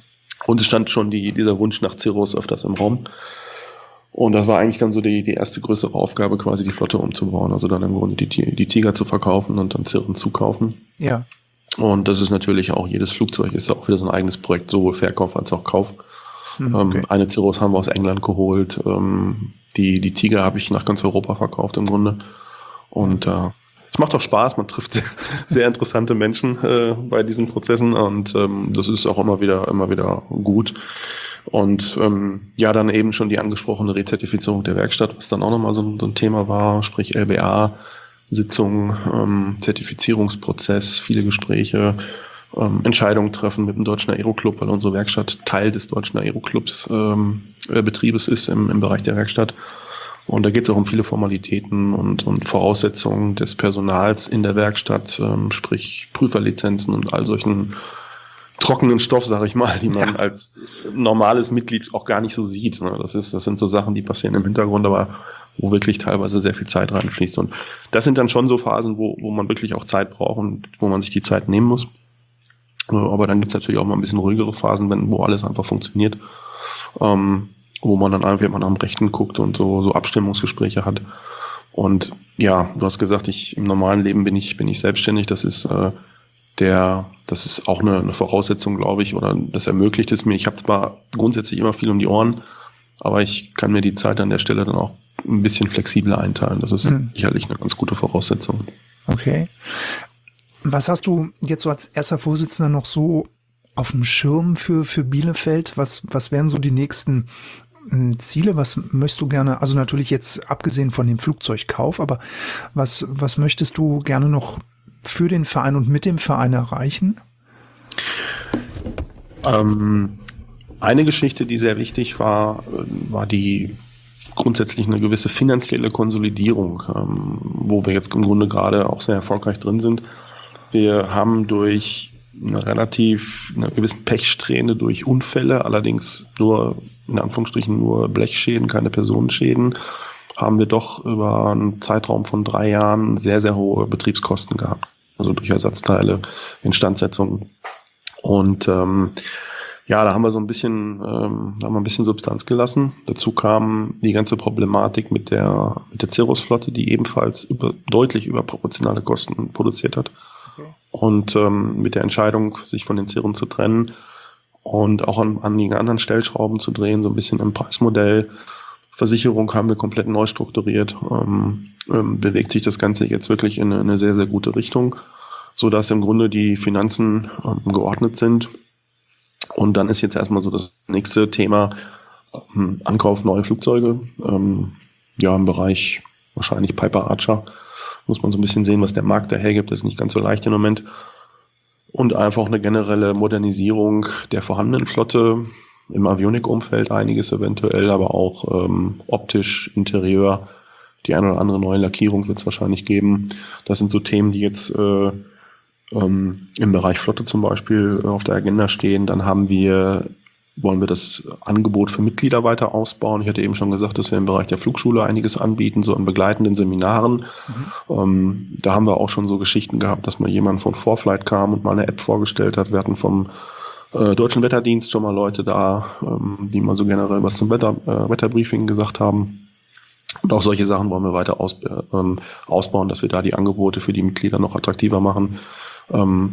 Und es stand schon die, dieser Wunsch nach Cirrus öfters im Raum. Und das war eigentlich dann so die, die erste größere Aufgabe, quasi die Flotte umzubauen. Also dann im Grunde die, die Tiger zu verkaufen und dann Cirren zu kaufen. Ja. Und das ist natürlich auch, jedes Flugzeug ist auch wieder so ein eigenes Projekt, sowohl Verkauf als auch Kauf. Hm, okay. ähm, eine Cirrus haben wir aus England geholt. Ähm, die, die Tiger habe ich nach ganz Europa verkauft im Grunde. Und äh, es macht auch Spaß, man trifft sehr, sehr interessante Menschen äh, bei diesen Prozessen und ähm, das ist auch immer wieder, immer wieder gut. Und ähm, ja, dann eben schon die angesprochene Rezertifizierung der Werkstatt, was dann auch nochmal so, so ein Thema war, sprich L B A-Sitzung, ähm, Zertifizierungsprozess, viele Gespräche, ähm, Entscheidungen treffen mit dem Deutschen Aeroclub, weil unsere Werkstatt Teil des Deutschen Aeroclubs ähm, äh, Betriebes ist im, im Bereich der Werkstatt. Und da geht es auch um viele Formalitäten und, und Voraussetzungen des Personals in der Werkstatt, ähm, sprich Prüferlizenzen und all solchen trockenen Stoff, sag ich mal, die man ja. als normales Mitglied auch gar nicht so sieht. Ne? Das ist, das sind so Sachen, die passieren im Hintergrund, aber wo wirklich teilweise sehr viel Zeit reinfließt. Und das sind dann schon so Phasen, wo, wo man wirklich auch Zeit braucht und wo man sich die Zeit nehmen muss. Aber dann gibt es natürlich auch mal ein bisschen ruhigere Phasen, wenn, wo alles einfach funktioniert. Ähm, wo man dann einfach mal nach dem Rechten guckt und so, so Abstimmungsgespräche hat. Und ja, du hast gesagt, ich im normalen Leben bin ich, bin ich selbstständig. Das ist äh, der, das ist auch eine, eine Voraussetzung, glaube ich, oder das ermöglicht es mir. Ich habe zwar grundsätzlich immer viel um die Ohren, aber ich kann mir die Zeit an der Stelle dann auch ein bisschen flexibler einteilen. Das ist hm. sicherlich eine ganz gute Voraussetzung. Okay. Was hast du jetzt so als erster Vorsitzender noch so auf dem Schirm für, für Bielefeld? Was, was wären so die nächsten Ziele? Was möchtest du gerne, also natürlich jetzt abgesehen von dem Flugzeugkauf, aber was, was möchtest du gerne noch für den Verein und mit dem Verein erreichen? Ähm, eine Geschichte, die sehr wichtig war, war die grundsätzlich eine gewisse finanzielle Konsolidierung, ähm, wo wir jetzt im Grunde gerade auch sehr erfolgreich drin sind. Wir haben durch eine relativ, eine gewisse Pechsträhne durch Unfälle, allerdings nur, in Anführungsstrichen, nur Blechschäden, keine Personenschäden, haben wir doch über einen Zeitraum von drei Jahren sehr, sehr hohe Betriebskosten gehabt. Also durch Ersatzteile, Instandsetzung. Und ähm, ja, da haben wir so ein bisschen, ähm, da haben wir ein bisschen Substanz gelassen. Dazu kam die ganze Problematik mit der, mit der Cirrus-Flotte, die ebenfalls über, deutlich überproportionale Kosten produziert hat. Okay. Und ähm, mit der Entscheidung, sich von den Cirren zu trennen und auch an, an die anderen Stellschrauben zu drehen, so ein bisschen im Preismodell. Versicherung haben wir komplett neu strukturiert. Ähm, ähm, bewegt sich das Ganze jetzt wirklich in eine, eine sehr, sehr gute Richtung, sodass im Grunde die Finanzen ähm, geordnet sind. Und dann ist jetzt erstmal so das nächste Thema ähm, Ankauf neuer Flugzeuge. Ähm, ja, im Bereich wahrscheinlich Piper Archer muss man so ein bisschen sehen, was der Markt dahergibt. Das ist nicht ganz so leicht im Moment. Und einfach eine generelle Modernisierung der vorhandenen Flotte, im Avionik-Umfeld einiges eventuell, aber auch ähm, optisch, Interieur, die eine oder andere neue Lackierung wird es wahrscheinlich geben. Das sind so Themen, die jetzt äh, ähm, im Bereich Flotte zum Beispiel äh, auf der Agenda stehen. Dann haben wir, wollen wir das Angebot für Mitglieder weiter ausbauen. Ich hatte eben schon gesagt, dass wir im Bereich der Flugschule einiges anbieten, so an begleitenden Seminaren. Mhm. Ähm, da haben wir auch schon so Geschichten gehabt, dass mal jemand von ForeFlight kam und mal eine App vorgestellt hat. Wir hatten vom äh, Deutschen Wetterdienst schon mal Leute da, ähm, die mal so generell was zum Wetter, äh, Wetterbriefing gesagt haben. Und auch solche Sachen wollen wir weiter aus, ähm, ausbauen, dass wir da die Angebote für die Mitglieder noch attraktiver machen. Ähm,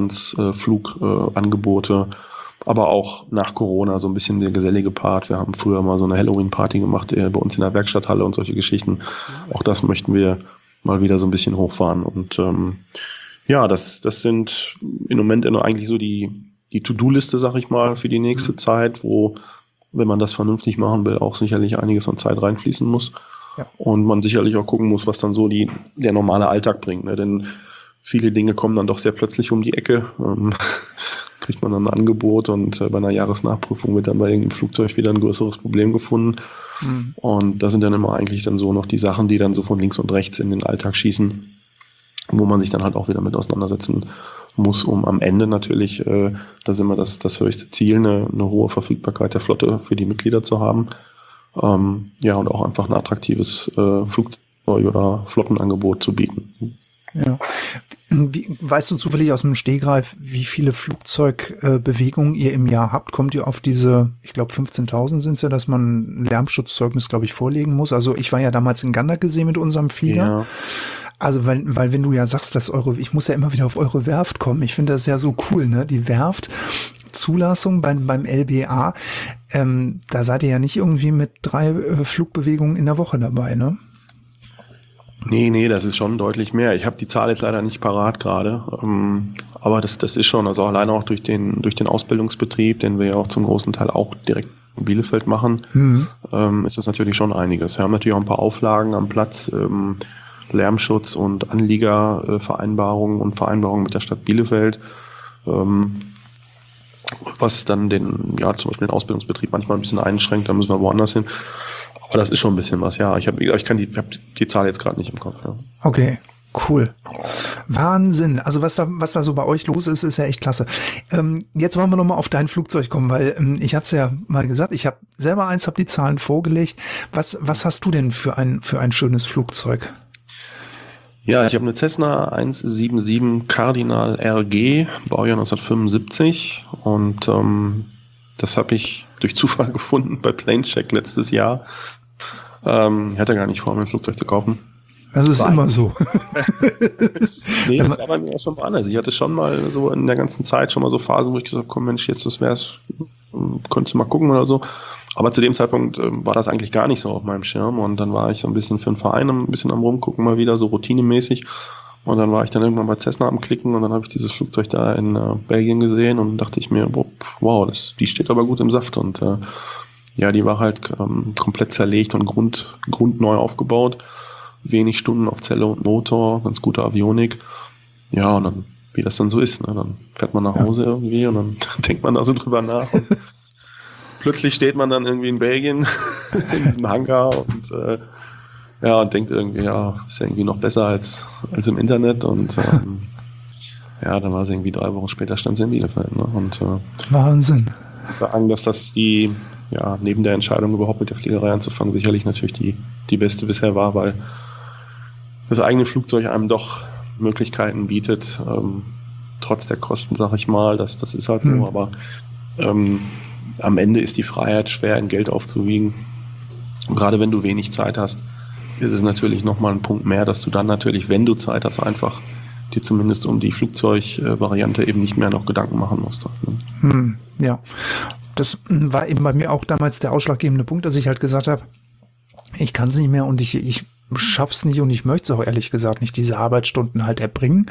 Auslandsflugangebote, äh, aber auch nach Corona so ein bisschen der gesellige Part. Wir haben früher mal so eine Halloween-Party gemacht äh, bei uns in der Werkstatthalle und solche Geschichten. Mhm. Auch das möchten wir mal wieder so ein bisschen hochfahren. Und ähm, ja, das, das sind im Moment eigentlich so die, die To-Do-Liste, sag ich mal, für die nächste mhm. Zeit, wo, wenn man das vernünftig machen will, auch sicherlich einiges an Zeit reinfließen muss. Ja. Und man sicherlich auch gucken muss, was dann so die, der normale Alltag bringt. Ne? Denn viele Dinge kommen dann doch sehr plötzlich um die Ecke. Ähm, kriegt man dann ein Angebot und äh, bei einer Jahresnachprüfung wird dann bei irgendeinem Flugzeug wieder ein größeres Problem gefunden. Mhm. Und das sind dann immer eigentlich dann so noch die Sachen, die dann so von links und rechts in den Alltag schießen, wo man sich dann halt auch wieder mit auseinandersetzen muss, um am Ende natürlich, äh, das ist immer das, das höchste Ziel, eine, eine hohe Verfügbarkeit der Flotte für die Mitglieder zu haben. Ähm, ja, und auch einfach ein attraktives äh, Flugzeug- oder Flottenangebot zu bieten. Ja. Wie, weißt du zufällig aus dem Stegreif, wie viele Flugzeugbewegungen äh, ihr im Jahr habt? Kommt ihr auf diese, ich glaube fünfzehntausend sind es ja, dass man ein Lärmschutzzeugnis, glaube ich, vorlegen muss? Also ich war ja damals in Ganderkesee mit unserem Flieger. Ja. Also weil, weil wenn du ja sagst, dass eure, ich muss ja immer wieder auf eure Werft kommen. Ich finde das ja so cool, ne? Die Werft, Zulassung beim, beim L B A, ähm, da seid ihr ja nicht irgendwie mit drei äh, Flugbewegungen in der Woche dabei, ne? Nee, nee, das ist schon deutlich mehr. Ich habe die Zahl jetzt leider nicht parat gerade, ähm, aber das, das ist schon, also alleine auch durch den, durch den Ausbildungsbetrieb, den wir ja auch zum großen Teil auch direkt in Bielefeld machen, mhm. ähm, ist das natürlich schon einiges. Wir haben natürlich auch ein paar Auflagen am Platz, ähm, Lärmschutz und Anliegervereinbarungen und Vereinbarungen mit der Stadt Bielefeld, ähm, was dann den, ja, zum Beispiel den Ausbildungsbetrieb manchmal ein bisschen einschränkt, da müssen wir woanders hin. Aber das ist schon ein bisschen was, ja. Ich habe ich kann die, ich hab die Zahl jetzt gerade nicht im Kopf. Ja. Okay, cool. Wahnsinn. Also was da, was da so bei euch los ist, ist ja echt klasse. Ähm, jetzt wollen wir nochmal auf dein Flugzeug kommen, weil ähm, ich hatte es ja mal gesagt, ich habe selber eins, habe die Zahlen vorgelegt. Was, was hast du denn für ein, für ein schönes Flugzeug? Ja, ich habe eine Cessna eins sieben sieben Cardinal R G, Baujahr neunzehnhundertfünfundsiebzig, und ähm, das habe ich durch Zufall gefunden bei PlaneCheck letztes Jahr. Ähm, ich hatte gar nicht vor, mir ein Flugzeug zu kaufen. Das ist war immer so. Nee, das war bei mir auch schon mal anders. Ich hatte schon mal so in der ganzen Zeit schon mal so Phasen, wo ich gesagt habe, komm Mensch, jetzt das wär's, könntest du mal gucken oder so. Aber zu dem Zeitpunkt äh, war das eigentlich gar nicht so auf meinem Schirm, und dann war ich so ein bisschen für einen Verein ein bisschen am Rumgucken, mal wieder so routinemäßig. Und dann war ich dann irgendwann bei Cessna am Klicken, und dann habe ich dieses Flugzeug da in äh, Belgien gesehen, und dachte ich mir, wow, das, die steht aber gut im Saft. Und äh, ja, die war halt ähm, komplett zerlegt und grund, grundneu aufgebaut. Wenig Stunden auf Zelle und Motor, ganz gute Avionik. Ja, und dann, wie das dann so ist, ne? Dann fährt man nach Hause ja. irgendwie, und dann denkt man da so drüber nach. Und plötzlich steht man dann irgendwie in Belgien in diesem Hangar und äh, ja, und denkt irgendwie, ja, ist ja irgendwie noch besser als, als im Internet, und ähm, ja, dann war es irgendwie drei Wochen später, stand es in Bielefeld. Ne? Und, äh, Wahnsinn. Sagen, dass das die, ja, neben der Entscheidung überhaupt mit der Fliegerei anzufangen, sicherlich natürlich die, die beste bisher war, weil das eigene Flugzeug einem doch Möglichkeiten bietet, ähm, trotz der Kosten, sag ich mal, das, das ist halt so, mhm. aber ähm, am Ende ist die Freiheit schwer in Geld aufzuwiegen. Und gerade wenn du wenig Zeit hast, ist es natürlich nochmal ein Punkt mehr, dass du dann natürlich, wenn du Zeit hast, einfach dir zumindest um die Flugzeugvariante eben nicht mehr noch Gedanken machen musst. Ne? Hm, ja, das war eben bei mir auch damals der ausschlaggebende Punkt, dass ich halt gesagt habe, ich kann es nicht mehr, und ich, ich schaff's nicht, und ich möchte es auch ehrlich gesagt nicht, diese Arbeitsstunden halt erbringen,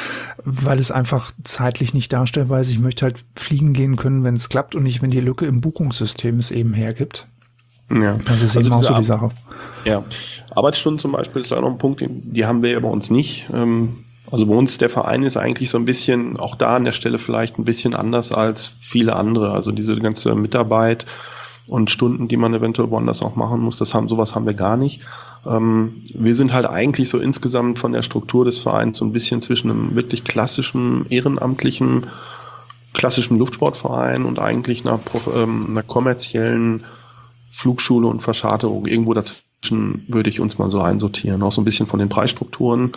weil es einfach zeitlich nicht darstellbar ist. Ich möchte halt fliegen gehen können, wenn es klappt, und nicht, wenn die Lücke im Buchungssystem es eben hergibt. Ja. Das ist also eben auch so die Sache. Ja, Arbeitsstunden zum Beispiel ist leider noch ein Punkt, die haben wir ja bei uns nicht. Also bei uns, der Verein ist eigentlich so ein bisschen, auch da an der Stelle vielleicht ein bisschen anders als viele andere. Also diese ganze Mitarbeit und Stunden, die man eventuell woanders auch machen muss, das haben, sowas haben wir gar nicht. Ähm, wir sind halt eigentlich so insgesamt von der Struktur des Vereins so ein bisschen zwischen einem wirklich klassischen, ehrenamtlichen, klassischen Luftsportverein und eigentlich einer, ähm, einer kommerziellen Flugschule und Verscharterung. Irgendwo dazwischen würde ich uns mal so einsortieren. Auch so ein bisschen von den Preisstrukturen.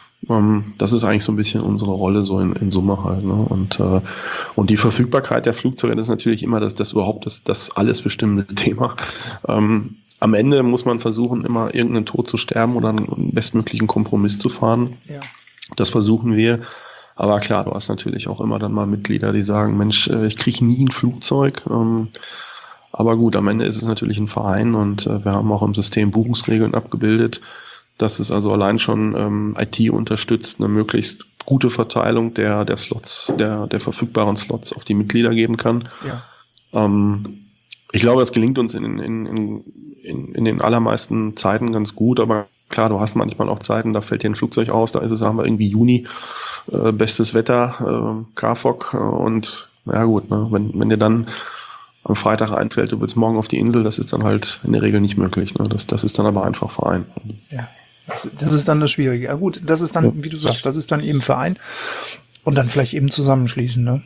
Ähm, das ist eigentlich so ein bisschen unsere Rolle so in, in Summe halt. Ne? Und, äh, und die Verfügbarkeit der Flugzeuge, das ist natürlich immer das, das überhaupt das, das alles bestimmende Thema. Ähm, am Ende muss man versuchen, immer irgendeinen Tod zu sterben oder einen bestmöglichen Kompromiss zu fahren. Ja. Das versuchen wir. Aber klar, du hast natürlich auch immer dann mal Mitglieder, die sagen, Mensch, ich kriege nie ein Flugzeug. Ähm, aber gut, am Ende ist es natürlich ein Verein, und äh, wir haben auch im System Buchungsregeln abgebildet, dass es also allein schon ähm, I T unterstützt, eine möglichst gute Verteilung der, der Slots, der, der verfügbaren Slots auf die Mitglieder geben kann. Ja. Ähm, ich glaube, das gelingt uns in, in, in, in, in den allermeisten Zeiten ganz gut, aber klar, du hast manchmal auch Zeiten, da fällt dir ein Flugzeug aus, da ist es, sagen wir, irgendwie Juni, äh, bestes Wetter, äh, K F O G, äh, und ja gut, ne, wenn, wenn dir dann am Freitag einfällt, du willst morgen auf die Insel, das ist dann halt in der Regel nicht möglich. Ne? Das, das ist dann aber einfach Verein. Ja, das, das ist dann das Schwierige. Ja gut, das ist dann, ja. wie du sagst, das ist dann eben Verein und dann vielleicht eben zusammenschließen, ne?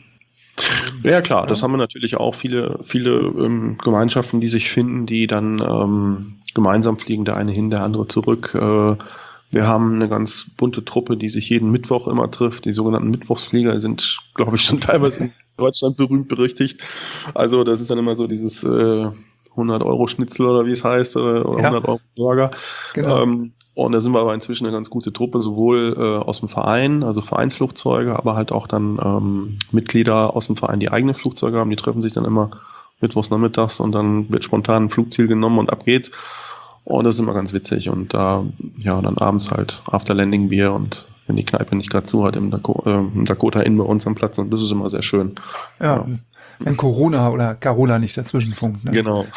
Ja klar, ja. Das haben wir natürlich auch viele, viele ähm, Gemeinschaften, die sich finden, die dann ähm, gemeinsam fliegen, der eine hin, der andere zurück, äh, Wir haben eine ganz bunte Truppe, die sich jeden Mittwoch immer trifft. Die sogenannten Mittwochsflieger sind, glaube ich, schon teilweise in Deutschland berühmt berüchtigt. Also das ist dann immer so dieses äh, hundert-Euro-Schnitzel oder wie es heißt, oder, oder ja. hundert-Euro-Burger. Genau. Ähm, und da sind wir aber inzwischen eine ganz gute Truppe, sowohl äh, aus dem Verein, also Vereinsflugzeuge, aber halt auch dann ähm, Mitglieder aus dem Verein, die eigene Flugzeuge haben. Die treffen sich dann immer mittwochs nachmittags und dann wird spontan ein Flugziel genommen und ab geht's. Und das ist immer ganz witzig. Und da, ja, dann abends halt After-Landing-Bier und wenn die Kneipe nicht gerade zu hat, im, Dakota, äh, im Dakota Inn bei uns am Platz. Und das ist immer sehr schön. Ja, ja. Wenn Corona oder Carola nicht dazwischen funkt. Ne? Genau.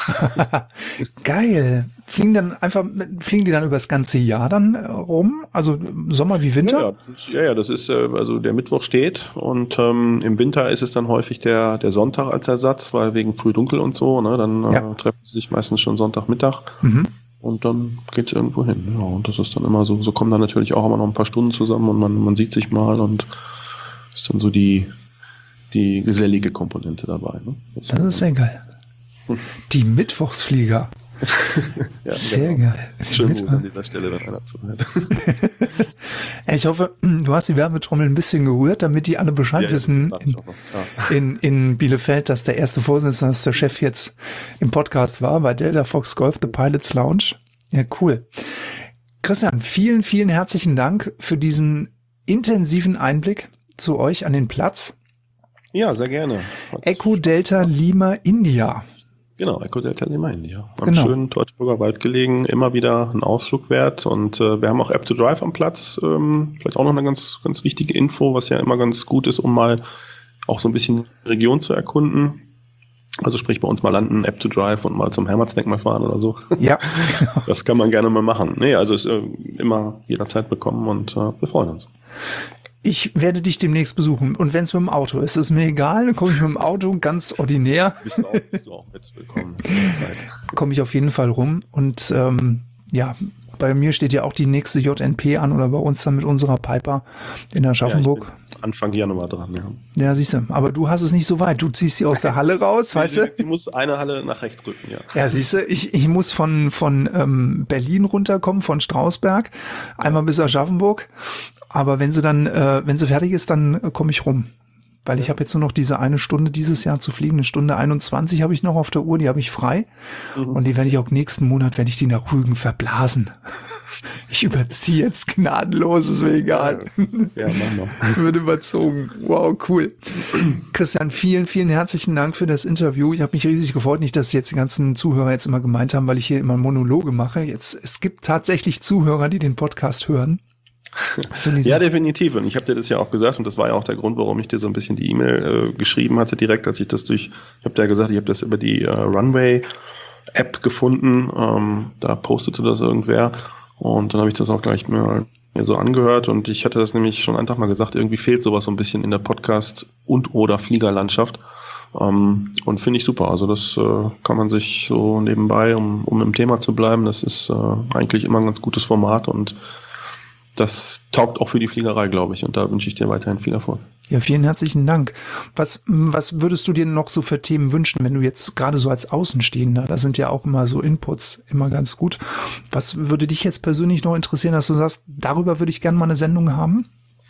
Geil. Fliegen dann einfach, fliegen die dann über das ganze Jahr dann rum? Also Sommer wie Winter? Ja, ja, ja, ja das ist, also der Mittwoch steht und ähm, im Winter ist es dann häufig der, der Sonntag als Ersatz, weil wegen Frühdunkel und so, ne, dann ja. äh, treffen sie sich meistens schon Sonntagmittag. Mhm. Und dann geht's irgendwo hin. Ja, und das ist dann immer so, so kommen dann natürlich auch immer noch ein paar Stunden zusammen und man, man sieht sich mal und ist dann so die, die gesellige Komponente dabei. Ne? Das, das ist sehr geil. Die Mittwochsflieger. Ja, sehr genau. geil. Schön Gruß an dieser Stelle, wenn einer zuhört. Ich hoffe, du hast die Werbetrommel ein bisschen gerührt, damit die alle Bescheid ja, wissen in, in, in Bielefeld, dass der erste Vorsitzende, dass der Chef jetzt im Podcast war bei Delta Fox Golf, The Pilots Lounge. Ja, cool. Christian, vielen, vielen herzlichen Dank für diesen intensiven Einblick zu euch an den Platz. Ja, sehr gerne. Echo Delta Lima India. Genau, Echo Delta Lima India. Am genau. schönen Teutoburger Wald gelegen, immer wieder ein Ausflug wert und äh, wir haben auch App to Drive am Platz. Ähm, vielleicht auch noch eine ganz, ganz wichtige Info, was ja immer ganz gut ist, um mal auch so ein bisschen die Region zu erkunden. Also sprich bei uns mal landen, App to Drive und mal zum Hermannsdenkmal fahren oder so. Ja. Das kann man gerne mal machen. Nee, also ist äh, immer jederzeit bekommen und äh, wir freuen uns. Ich werde dich demnächst besuchen. Und wenn es mit dem Auto ist, ist mir egal. Dann komme ich mit dem Auto ganz ordinär. Bist du auch, bist du auch jetzt willkommen. Komme ich auf jeden Fall rum. Und ähm, ja, bei mir steht ja auch die nächste J N P an oder bei uns dann mit unserer Piper in Aschaffenburg. Ja, Anfang Januar dran, ja. Ja, siehst du. Aber du hast es nicht so weit. Du ziehst sie aus der Halle raus, weißt du? Sie muss eine Halle nach rechts rücken, ja. Ja, siehst du, ich, ich muss von, von ähm, Berlin runterkommen, von Strausberg, einmal bis Aschaffenburg. Aber wenn sie dann, äh, wenn sie fertig ist, dann äh, komme ich rum. Weil ich habe jetzt nur noch diese eine Stunde dieses Jahr zu fliegen. Eine Stunde einundzwanzig habe ich noch auf der Uhr, die habe ich frei. Mhm. Und die werde ich auch nächsten Monat, werde ich die nach Rügen verblasen. Ich überziehe jetzt gnadenlos, ist mir egal. Ja, mach mal. Wird überzogen. Wow, cool. Christian, vielen, vielen herzlichen Dank für das Interview. Ich habe mich riesig gefreut, nicht, dass jetzt die ganzen Zuhörer jetzt immer gemeint haben, weil ich hier immer Monologe mache. Jetzt, es gibt tatsächlich Zuhörer, die den Podcast hören. Ja, definitiv. Und ich habe dir das ja auch gesagt und das war ja auch der Grund, warum ich dir so ein bisschen die E-Mail äh, geschrieben hatte, direkt, als ich das durch, ich habe dir ja gesagt, ich habe das über die äh, Runway-App gefunden, ähm, da postete das irgendwer und dann habe ich das auch gleich mir, mir so angehört und ich hatte das nämlich schon einen Tag mal gesagt, irgendwie fehlt sowas so ein bisschen in der Podcast- und oder Fliegerlandschaft. Ähm, und finde ich super. Also das äh, kann man sich so nebenbei, um, um im Thema zu bleiben, das ist äh, eigentlich immer ein ganz gutes Format und das taugt auch für die Fliegerei, glaube ich. Und da wünsche ich dir weiterhin viel Erfolg. Ja, vielen herzlichen Dank. Was, was würdest du dir noch so für Themen wünschen, wenn du jetzt gerade so als Außenstehender, da sind ja auch immer so Inputs immer ganz gut. Was würde dich jetzt persönlich noch interessieren, dass du sagst, darüber würde ich gerne mal eine Sendung haben?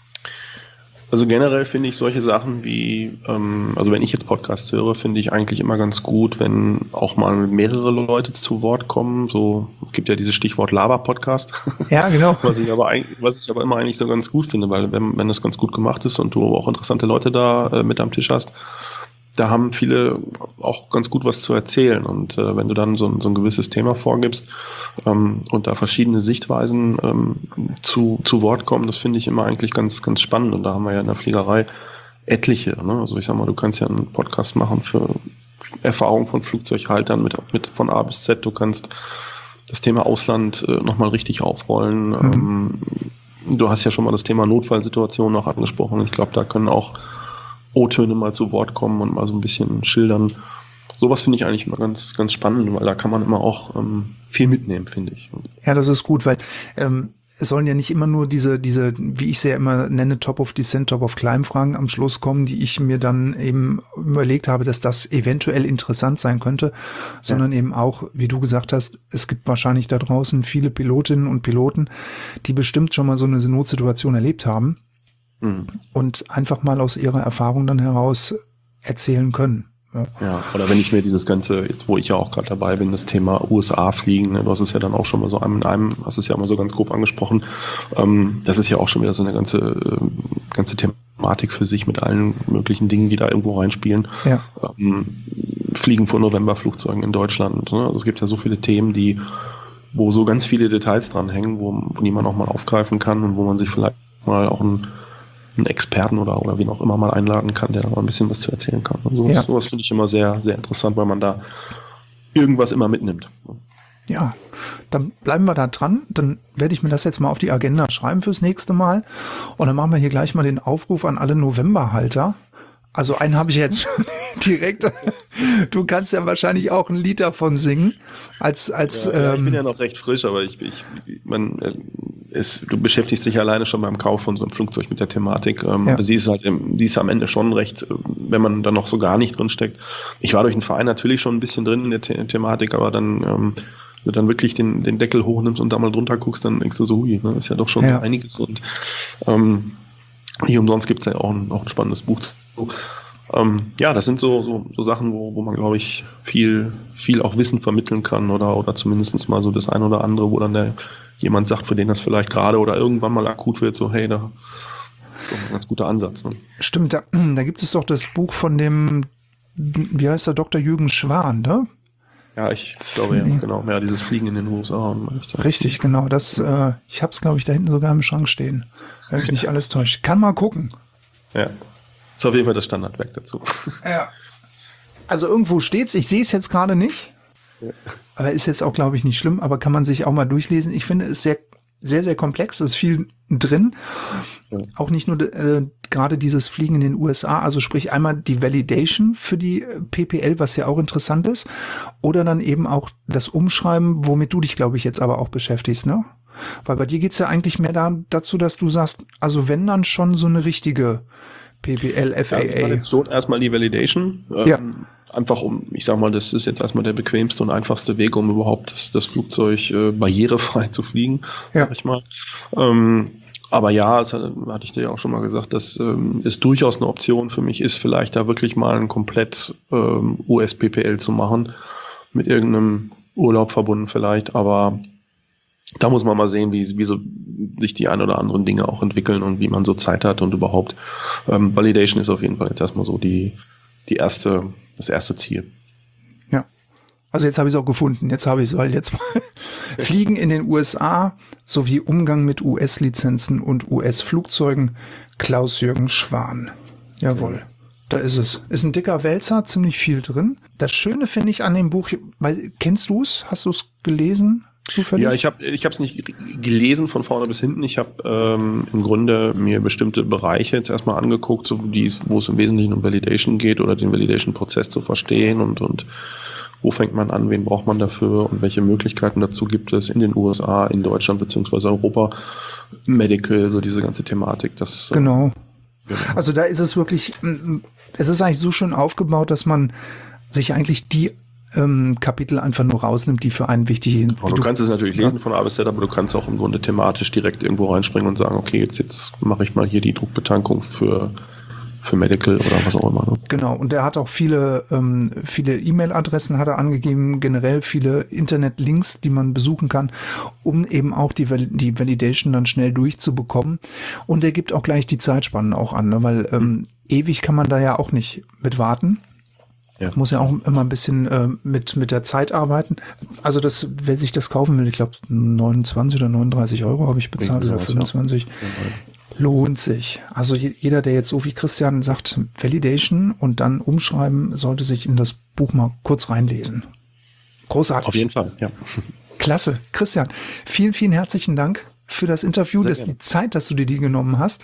Also generell finde ich solche Sachen wie, ähm, also wenn ich jetzt Podcasts höre, finde ich eigentlich immer ganz gut, wenn auch mal mehrere Leute zu Wort kommen. So, es gibt ja dieses Stichwort Laber-Podcast. Ja, genau. was ich aber eigentlich, was ich aber immer eigentlich so ganz gut finde, weil wenn, wenn das ganz gut gemacht ist und du auch interessante Leute da äh, mit am Tisch hast, da haben viele auch ganz gut was zu erzählen. Und äh, wenn du dann so, so ein gewisses Thema vorgibst ähm, und da verschiedene Sichtweisen ähm, zu, zu Wort kommen, das finde ich immer eigentlich ganz, ganz spannend. Und da haben wir ja in der Fliegerei etliche. Ne? Also ich sag mal, du kannst ja einen Podcast machen für Erfahrung von Flugzeughaltern mit, mit von A bis Z. Du kannst das Thema Ausland äh, nochmal richtig aufrollen. Mhm. Ähm, du hast ja schon mal das Thema Notfallsituation noch angesprochen. Ich glaube, da können auch O-Töne mal zu Wort kommen und mal so ein bisschen schildern. Sowas finde ich eigentlich immer ganz, ganz spannend, weil da kann man immer auch ähm, viel mitnehmen, finde ich. Ja, das ist gut, weil ähm, es sollen ja nicht immer nur diese, diese, wie ich sie ja immer nenne, Top of Descent, Top of Climb Fragen am Schluss kommen, die ich mir dann eben überlegt habe, dass das eventuell interessant sein könnte, sondern ja. eben auch, wie du gesagt hast, es gibt wahrscheinlich da draußen viele Pilotinnen und Piloten, die bestimmt schon mal so eine Notsituation erlebt haben mhm. und einfach mal aus ihrer Erfahrung dann heraus erzählen können. Ja. ja, oder wenn ich mir dieses ganze, jetzt wo ich ja auch gerade dabei bin, das Thema U S A fliegen, ne, du hast es ja dann auch schon mal so in einem, hast es ja mal so ganz grob angesprochen, ähm, das ist ja auch schon wieder so eine ganze, äh, ganze Thematik für sich mit allen möglichen Dingen, die da irgendwo reinspielen. Ja. Ähm, Fliegen von Novemberflugzeugen in Deutschland, ne? Also es gibt ja so viele Themen, die, wo so ganz viele Details dran hängen, wo, wo die man auch mal aufgreifen kann und wo man sich vielleicht mal auch ein einen Experten oder, oder wen auch immer mal einladen kann, der da mal ein bisschen was zu erzählen kann. Und sowas, ja. sowas finde ich immer sehr, sehr interessant, weil man da irgendwas immer mitnimmt. Ja, dann bleiben wir da dran. Dann werde ich mir das jetzt mal auf die Agenda schreiben fürs nächste Mal. Und dann machen wir hier gleich mal den Aufruf an alle Novemberhalter. Also einen habe ich jetzt direkt. Du kannst ja wahrscheinlich auch ein Lied davon singen. Als, als, ja, ja, ich bin ja noch recht frisch, aber ich, ich man, es, du beschäftigst dich alleine schon beim Kauf von so einem Flugzeug mit der Thematik. Ähm, ja. Aber sie ist halt, sie ist am Ende schon recht, wenn man da noch so gar nicht drin steckt. Ich war durch den Verein natürlich schon ein bisschen drin in der The- Thematik, aber dann, ähm, wenn du dann wirklich den, den Deckel hochnimmst und da mal drunter guckst, dann denkst du so, hui, ne, ist ja doch schon ja. so einiges. Und ähm, hier umsonst gibt es ja auch ein, auch ein spannendes Buch. So, ähm, ja, das sind so, so, so Sachen, wo, wo man, glaube ich, viel, viel auch Wissen vermitteln kann oder, oder zumindest mal so das ein oder andere, wo dann der, jemand sagt, für den das vielleicht gerade oder irgendwann mal akut wird, so hey, da ist doch ein ganz guter Ansatz. Ne? Stimmt, da, da gibt es doch das Buch von dem, wie heißt der, Doktor Jürgen Schwan, ne? Ja, ich glaube ja, genau. Ja, dieses Fliegen in den U S A. Richtig, genau. Das, äh, ich habe es, glaube ich, da hinten sogar im Schrank stehen. Wenn mich nicht alles täuscht. Kann mal gucken. Ja, ist auf jeden Fall das Standardwerk dazu. Ja. Also irgendwo steht's. Ich sehe es jetzt gerade nicht. Ja. Aber ist jetzt auch, glaube ich, nicht schlimm. Aber kann man sich auch mal durchlesen. Ich finde es sehr, sehr, sehr komplex. Es ist viel drin. Ja. Auch nicht nur äh, gerade dieses Fliegen in den U S A, also sprich einmal die Validation für die P P L, was ja auch interessant ist, oder dann eben auch das Umschreiben, womit du dich, glaube ich, jetzt aber auch beschäftigst, ne? Weil bei dir geht's ja eigentlich mehr da, dazu, dass du sagst, also wenn dann schon so eine richtige P P L, F A A. Ja, also jetzt so erstmal die Validation. Ähm, ja. Einfach um, ich sag mal, das ist jetzt erstmal der bequemste und einfachste Weg, um überhaupt das, das Flugzeug äh, barrierefrei zu fliegen, ja. sag ich mal. Ähm, aber ja, das hatte ich dir ja auch schon mal gesagt, das ähm, ist durchaus eine Option für mich, ist vielleicht da wirklich mal ein komplett ähm, U S-P P L zu machen, mit irgendeinem Urlaub verbunden vielleicht, aber da muss man mal sehen, wie, wie so sich die ein oder anderen Dinge auch entwickeln und wie man so Zeit hat und überhaupt. Ähm, Validation ist auf jeden Fall jetzt erstmal so die, die erste, das erste Ziel. Ja. Also jetzt habe ich es auch gefunden. Jetzt habe ich es, weil jetzt mal Fliegen in den U S A sowie Umgang mit U S-Lizenzen und U S-Flugzeugen. Klaus-Jürgen Schwan. Jawohl. Ja. Da ist es. Ist ein dicker Wälzer, ziemlich viel drin. Das Schöne finde ich an dem Buch, weil, kennst du es? Hast du es gelesen? Zufällig? Ja, ich habe ich habe es nicht gelesen von vorne bis hinten. Ich habe ähm, im Grunde mir bestimmte Bereiche jetzt erstmal angeguckt, so die, wo es im Wesentlichen um Validation geht oder den Validation-Prozess zu verstehen und und wo fängt man an, wen braucht man dafür und welche Möglichkeiten dazu gibt es in den U S A, in Deutschland beziehungsweise Europa, Medical, so diese ganze Thematik. Das, genau. Äh, genau. Also da ist es wirklich, es ist eigentlich so schön aufgebaut, dass man sich eigentlich die ähm, Kapitel einfach nur rausnimmt, die für einen wichtig sind. Du, du kannst es natürlich lesen ja. von A bis Z, aber du kannst auch im Grunde thematisch direkt irgendwo reinspringen und sagen, okay, jetzt, jetzt mache ich mal hier die Druckbetankung für für Medical oder was auch immer. Ne? Genau, und er hat auch viele ähm, viele E-Mail-Adressen hat er angegeben, generell viele Internet-Links, die man besuchen kann, um eben auch die, Val- die Validation dann schnell durchzubekommen. Und er gibt auch gleich die Zeitspannen auch an, ne? Weil ähm, mhm. ewig kann man da ja auch nicht mit warten. Ja. Muss ja auch immer ein bisschen äh, mit mit der Zeit arbeiten. Also das, wer sich das kaufen will, ich glaube neunundzwanzig oder neununddreißig Euro habe ich bezahlt oder fünfundzwanzig. Ja. Lohnt sich. Also jeder, der jetzt so wie Christian sagt, Validation und dann umschreiben, sollte sich in das Buch mal kurz reinlesen. Großartig. Auf jeden Fall, ja. Klasse. Christian, vielen, vielen herzlichen Dank für das Interview, dass die Zeit, dass du dir die genommen hast.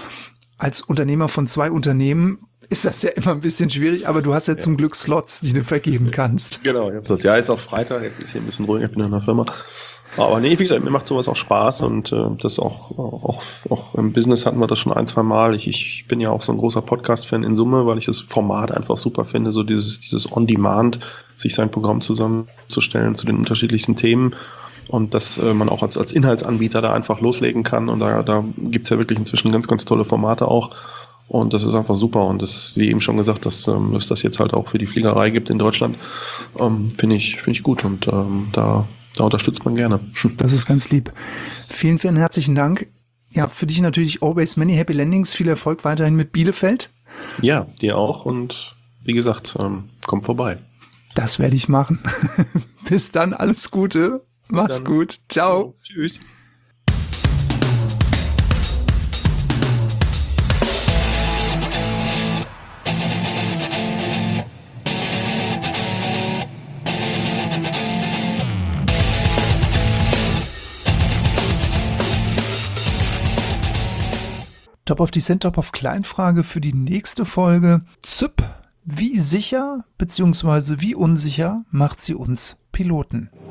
Als Unternehmer von zwei Unternehmen ist das ja immer ein bisschen schwierig, aber du hast ja, ja. zum Glück Slots, die du vergeben kannst. Genau, ja, ist auch Freitag, jetzt ist hier ein bisschen ruhiger, ich bin in der Firma. Aber nee, wie gesagt, mir macht sowas auch Spaß und äh, das auch, auch, auch im Business hatten wir das schon ein, zwei Mal. Ich, ich bin ja auch so ein großer Podcast-Fan in Summe, weil ich das Format einfach super finde, so dieses, dieses On-Demand, sich sein Programm zusammenzustellen zu den unterschiedlichsten Themen und dass äh, man auch als, als Inhaltsanbieter da einfach loslegen kann und da, da gibt's ja wirklich inzwischen ganz, ganz tolle Formate auch. Und das ist einfach super. Und das, wie eben schon gesagt, dass ähm, es das jetzt halt auch für die Fliegerei gibt in Deutschland, ähm, finde ich, finde ich gut. Und ähm, da, da unterstützt man gerne. Das ist ganz lieb. Vielen, vielen herzlichen Dank. Ja, für dich natürlich always many happy landings. Viel Erfolg weiterhin mit Bielefeld. Ja, dir auch. Und wie gesagt, ähm, komm vorbei. Das werde ich machen. Bis dann, alles Gute. Bis Mach's dann. gut. Ciao. Oh, tschüss. Top of Descent, Top of Kleinfrage für die nächste Folge. Z Y P, wie sicher bzw. wie unsicher macht sie uns Piloten?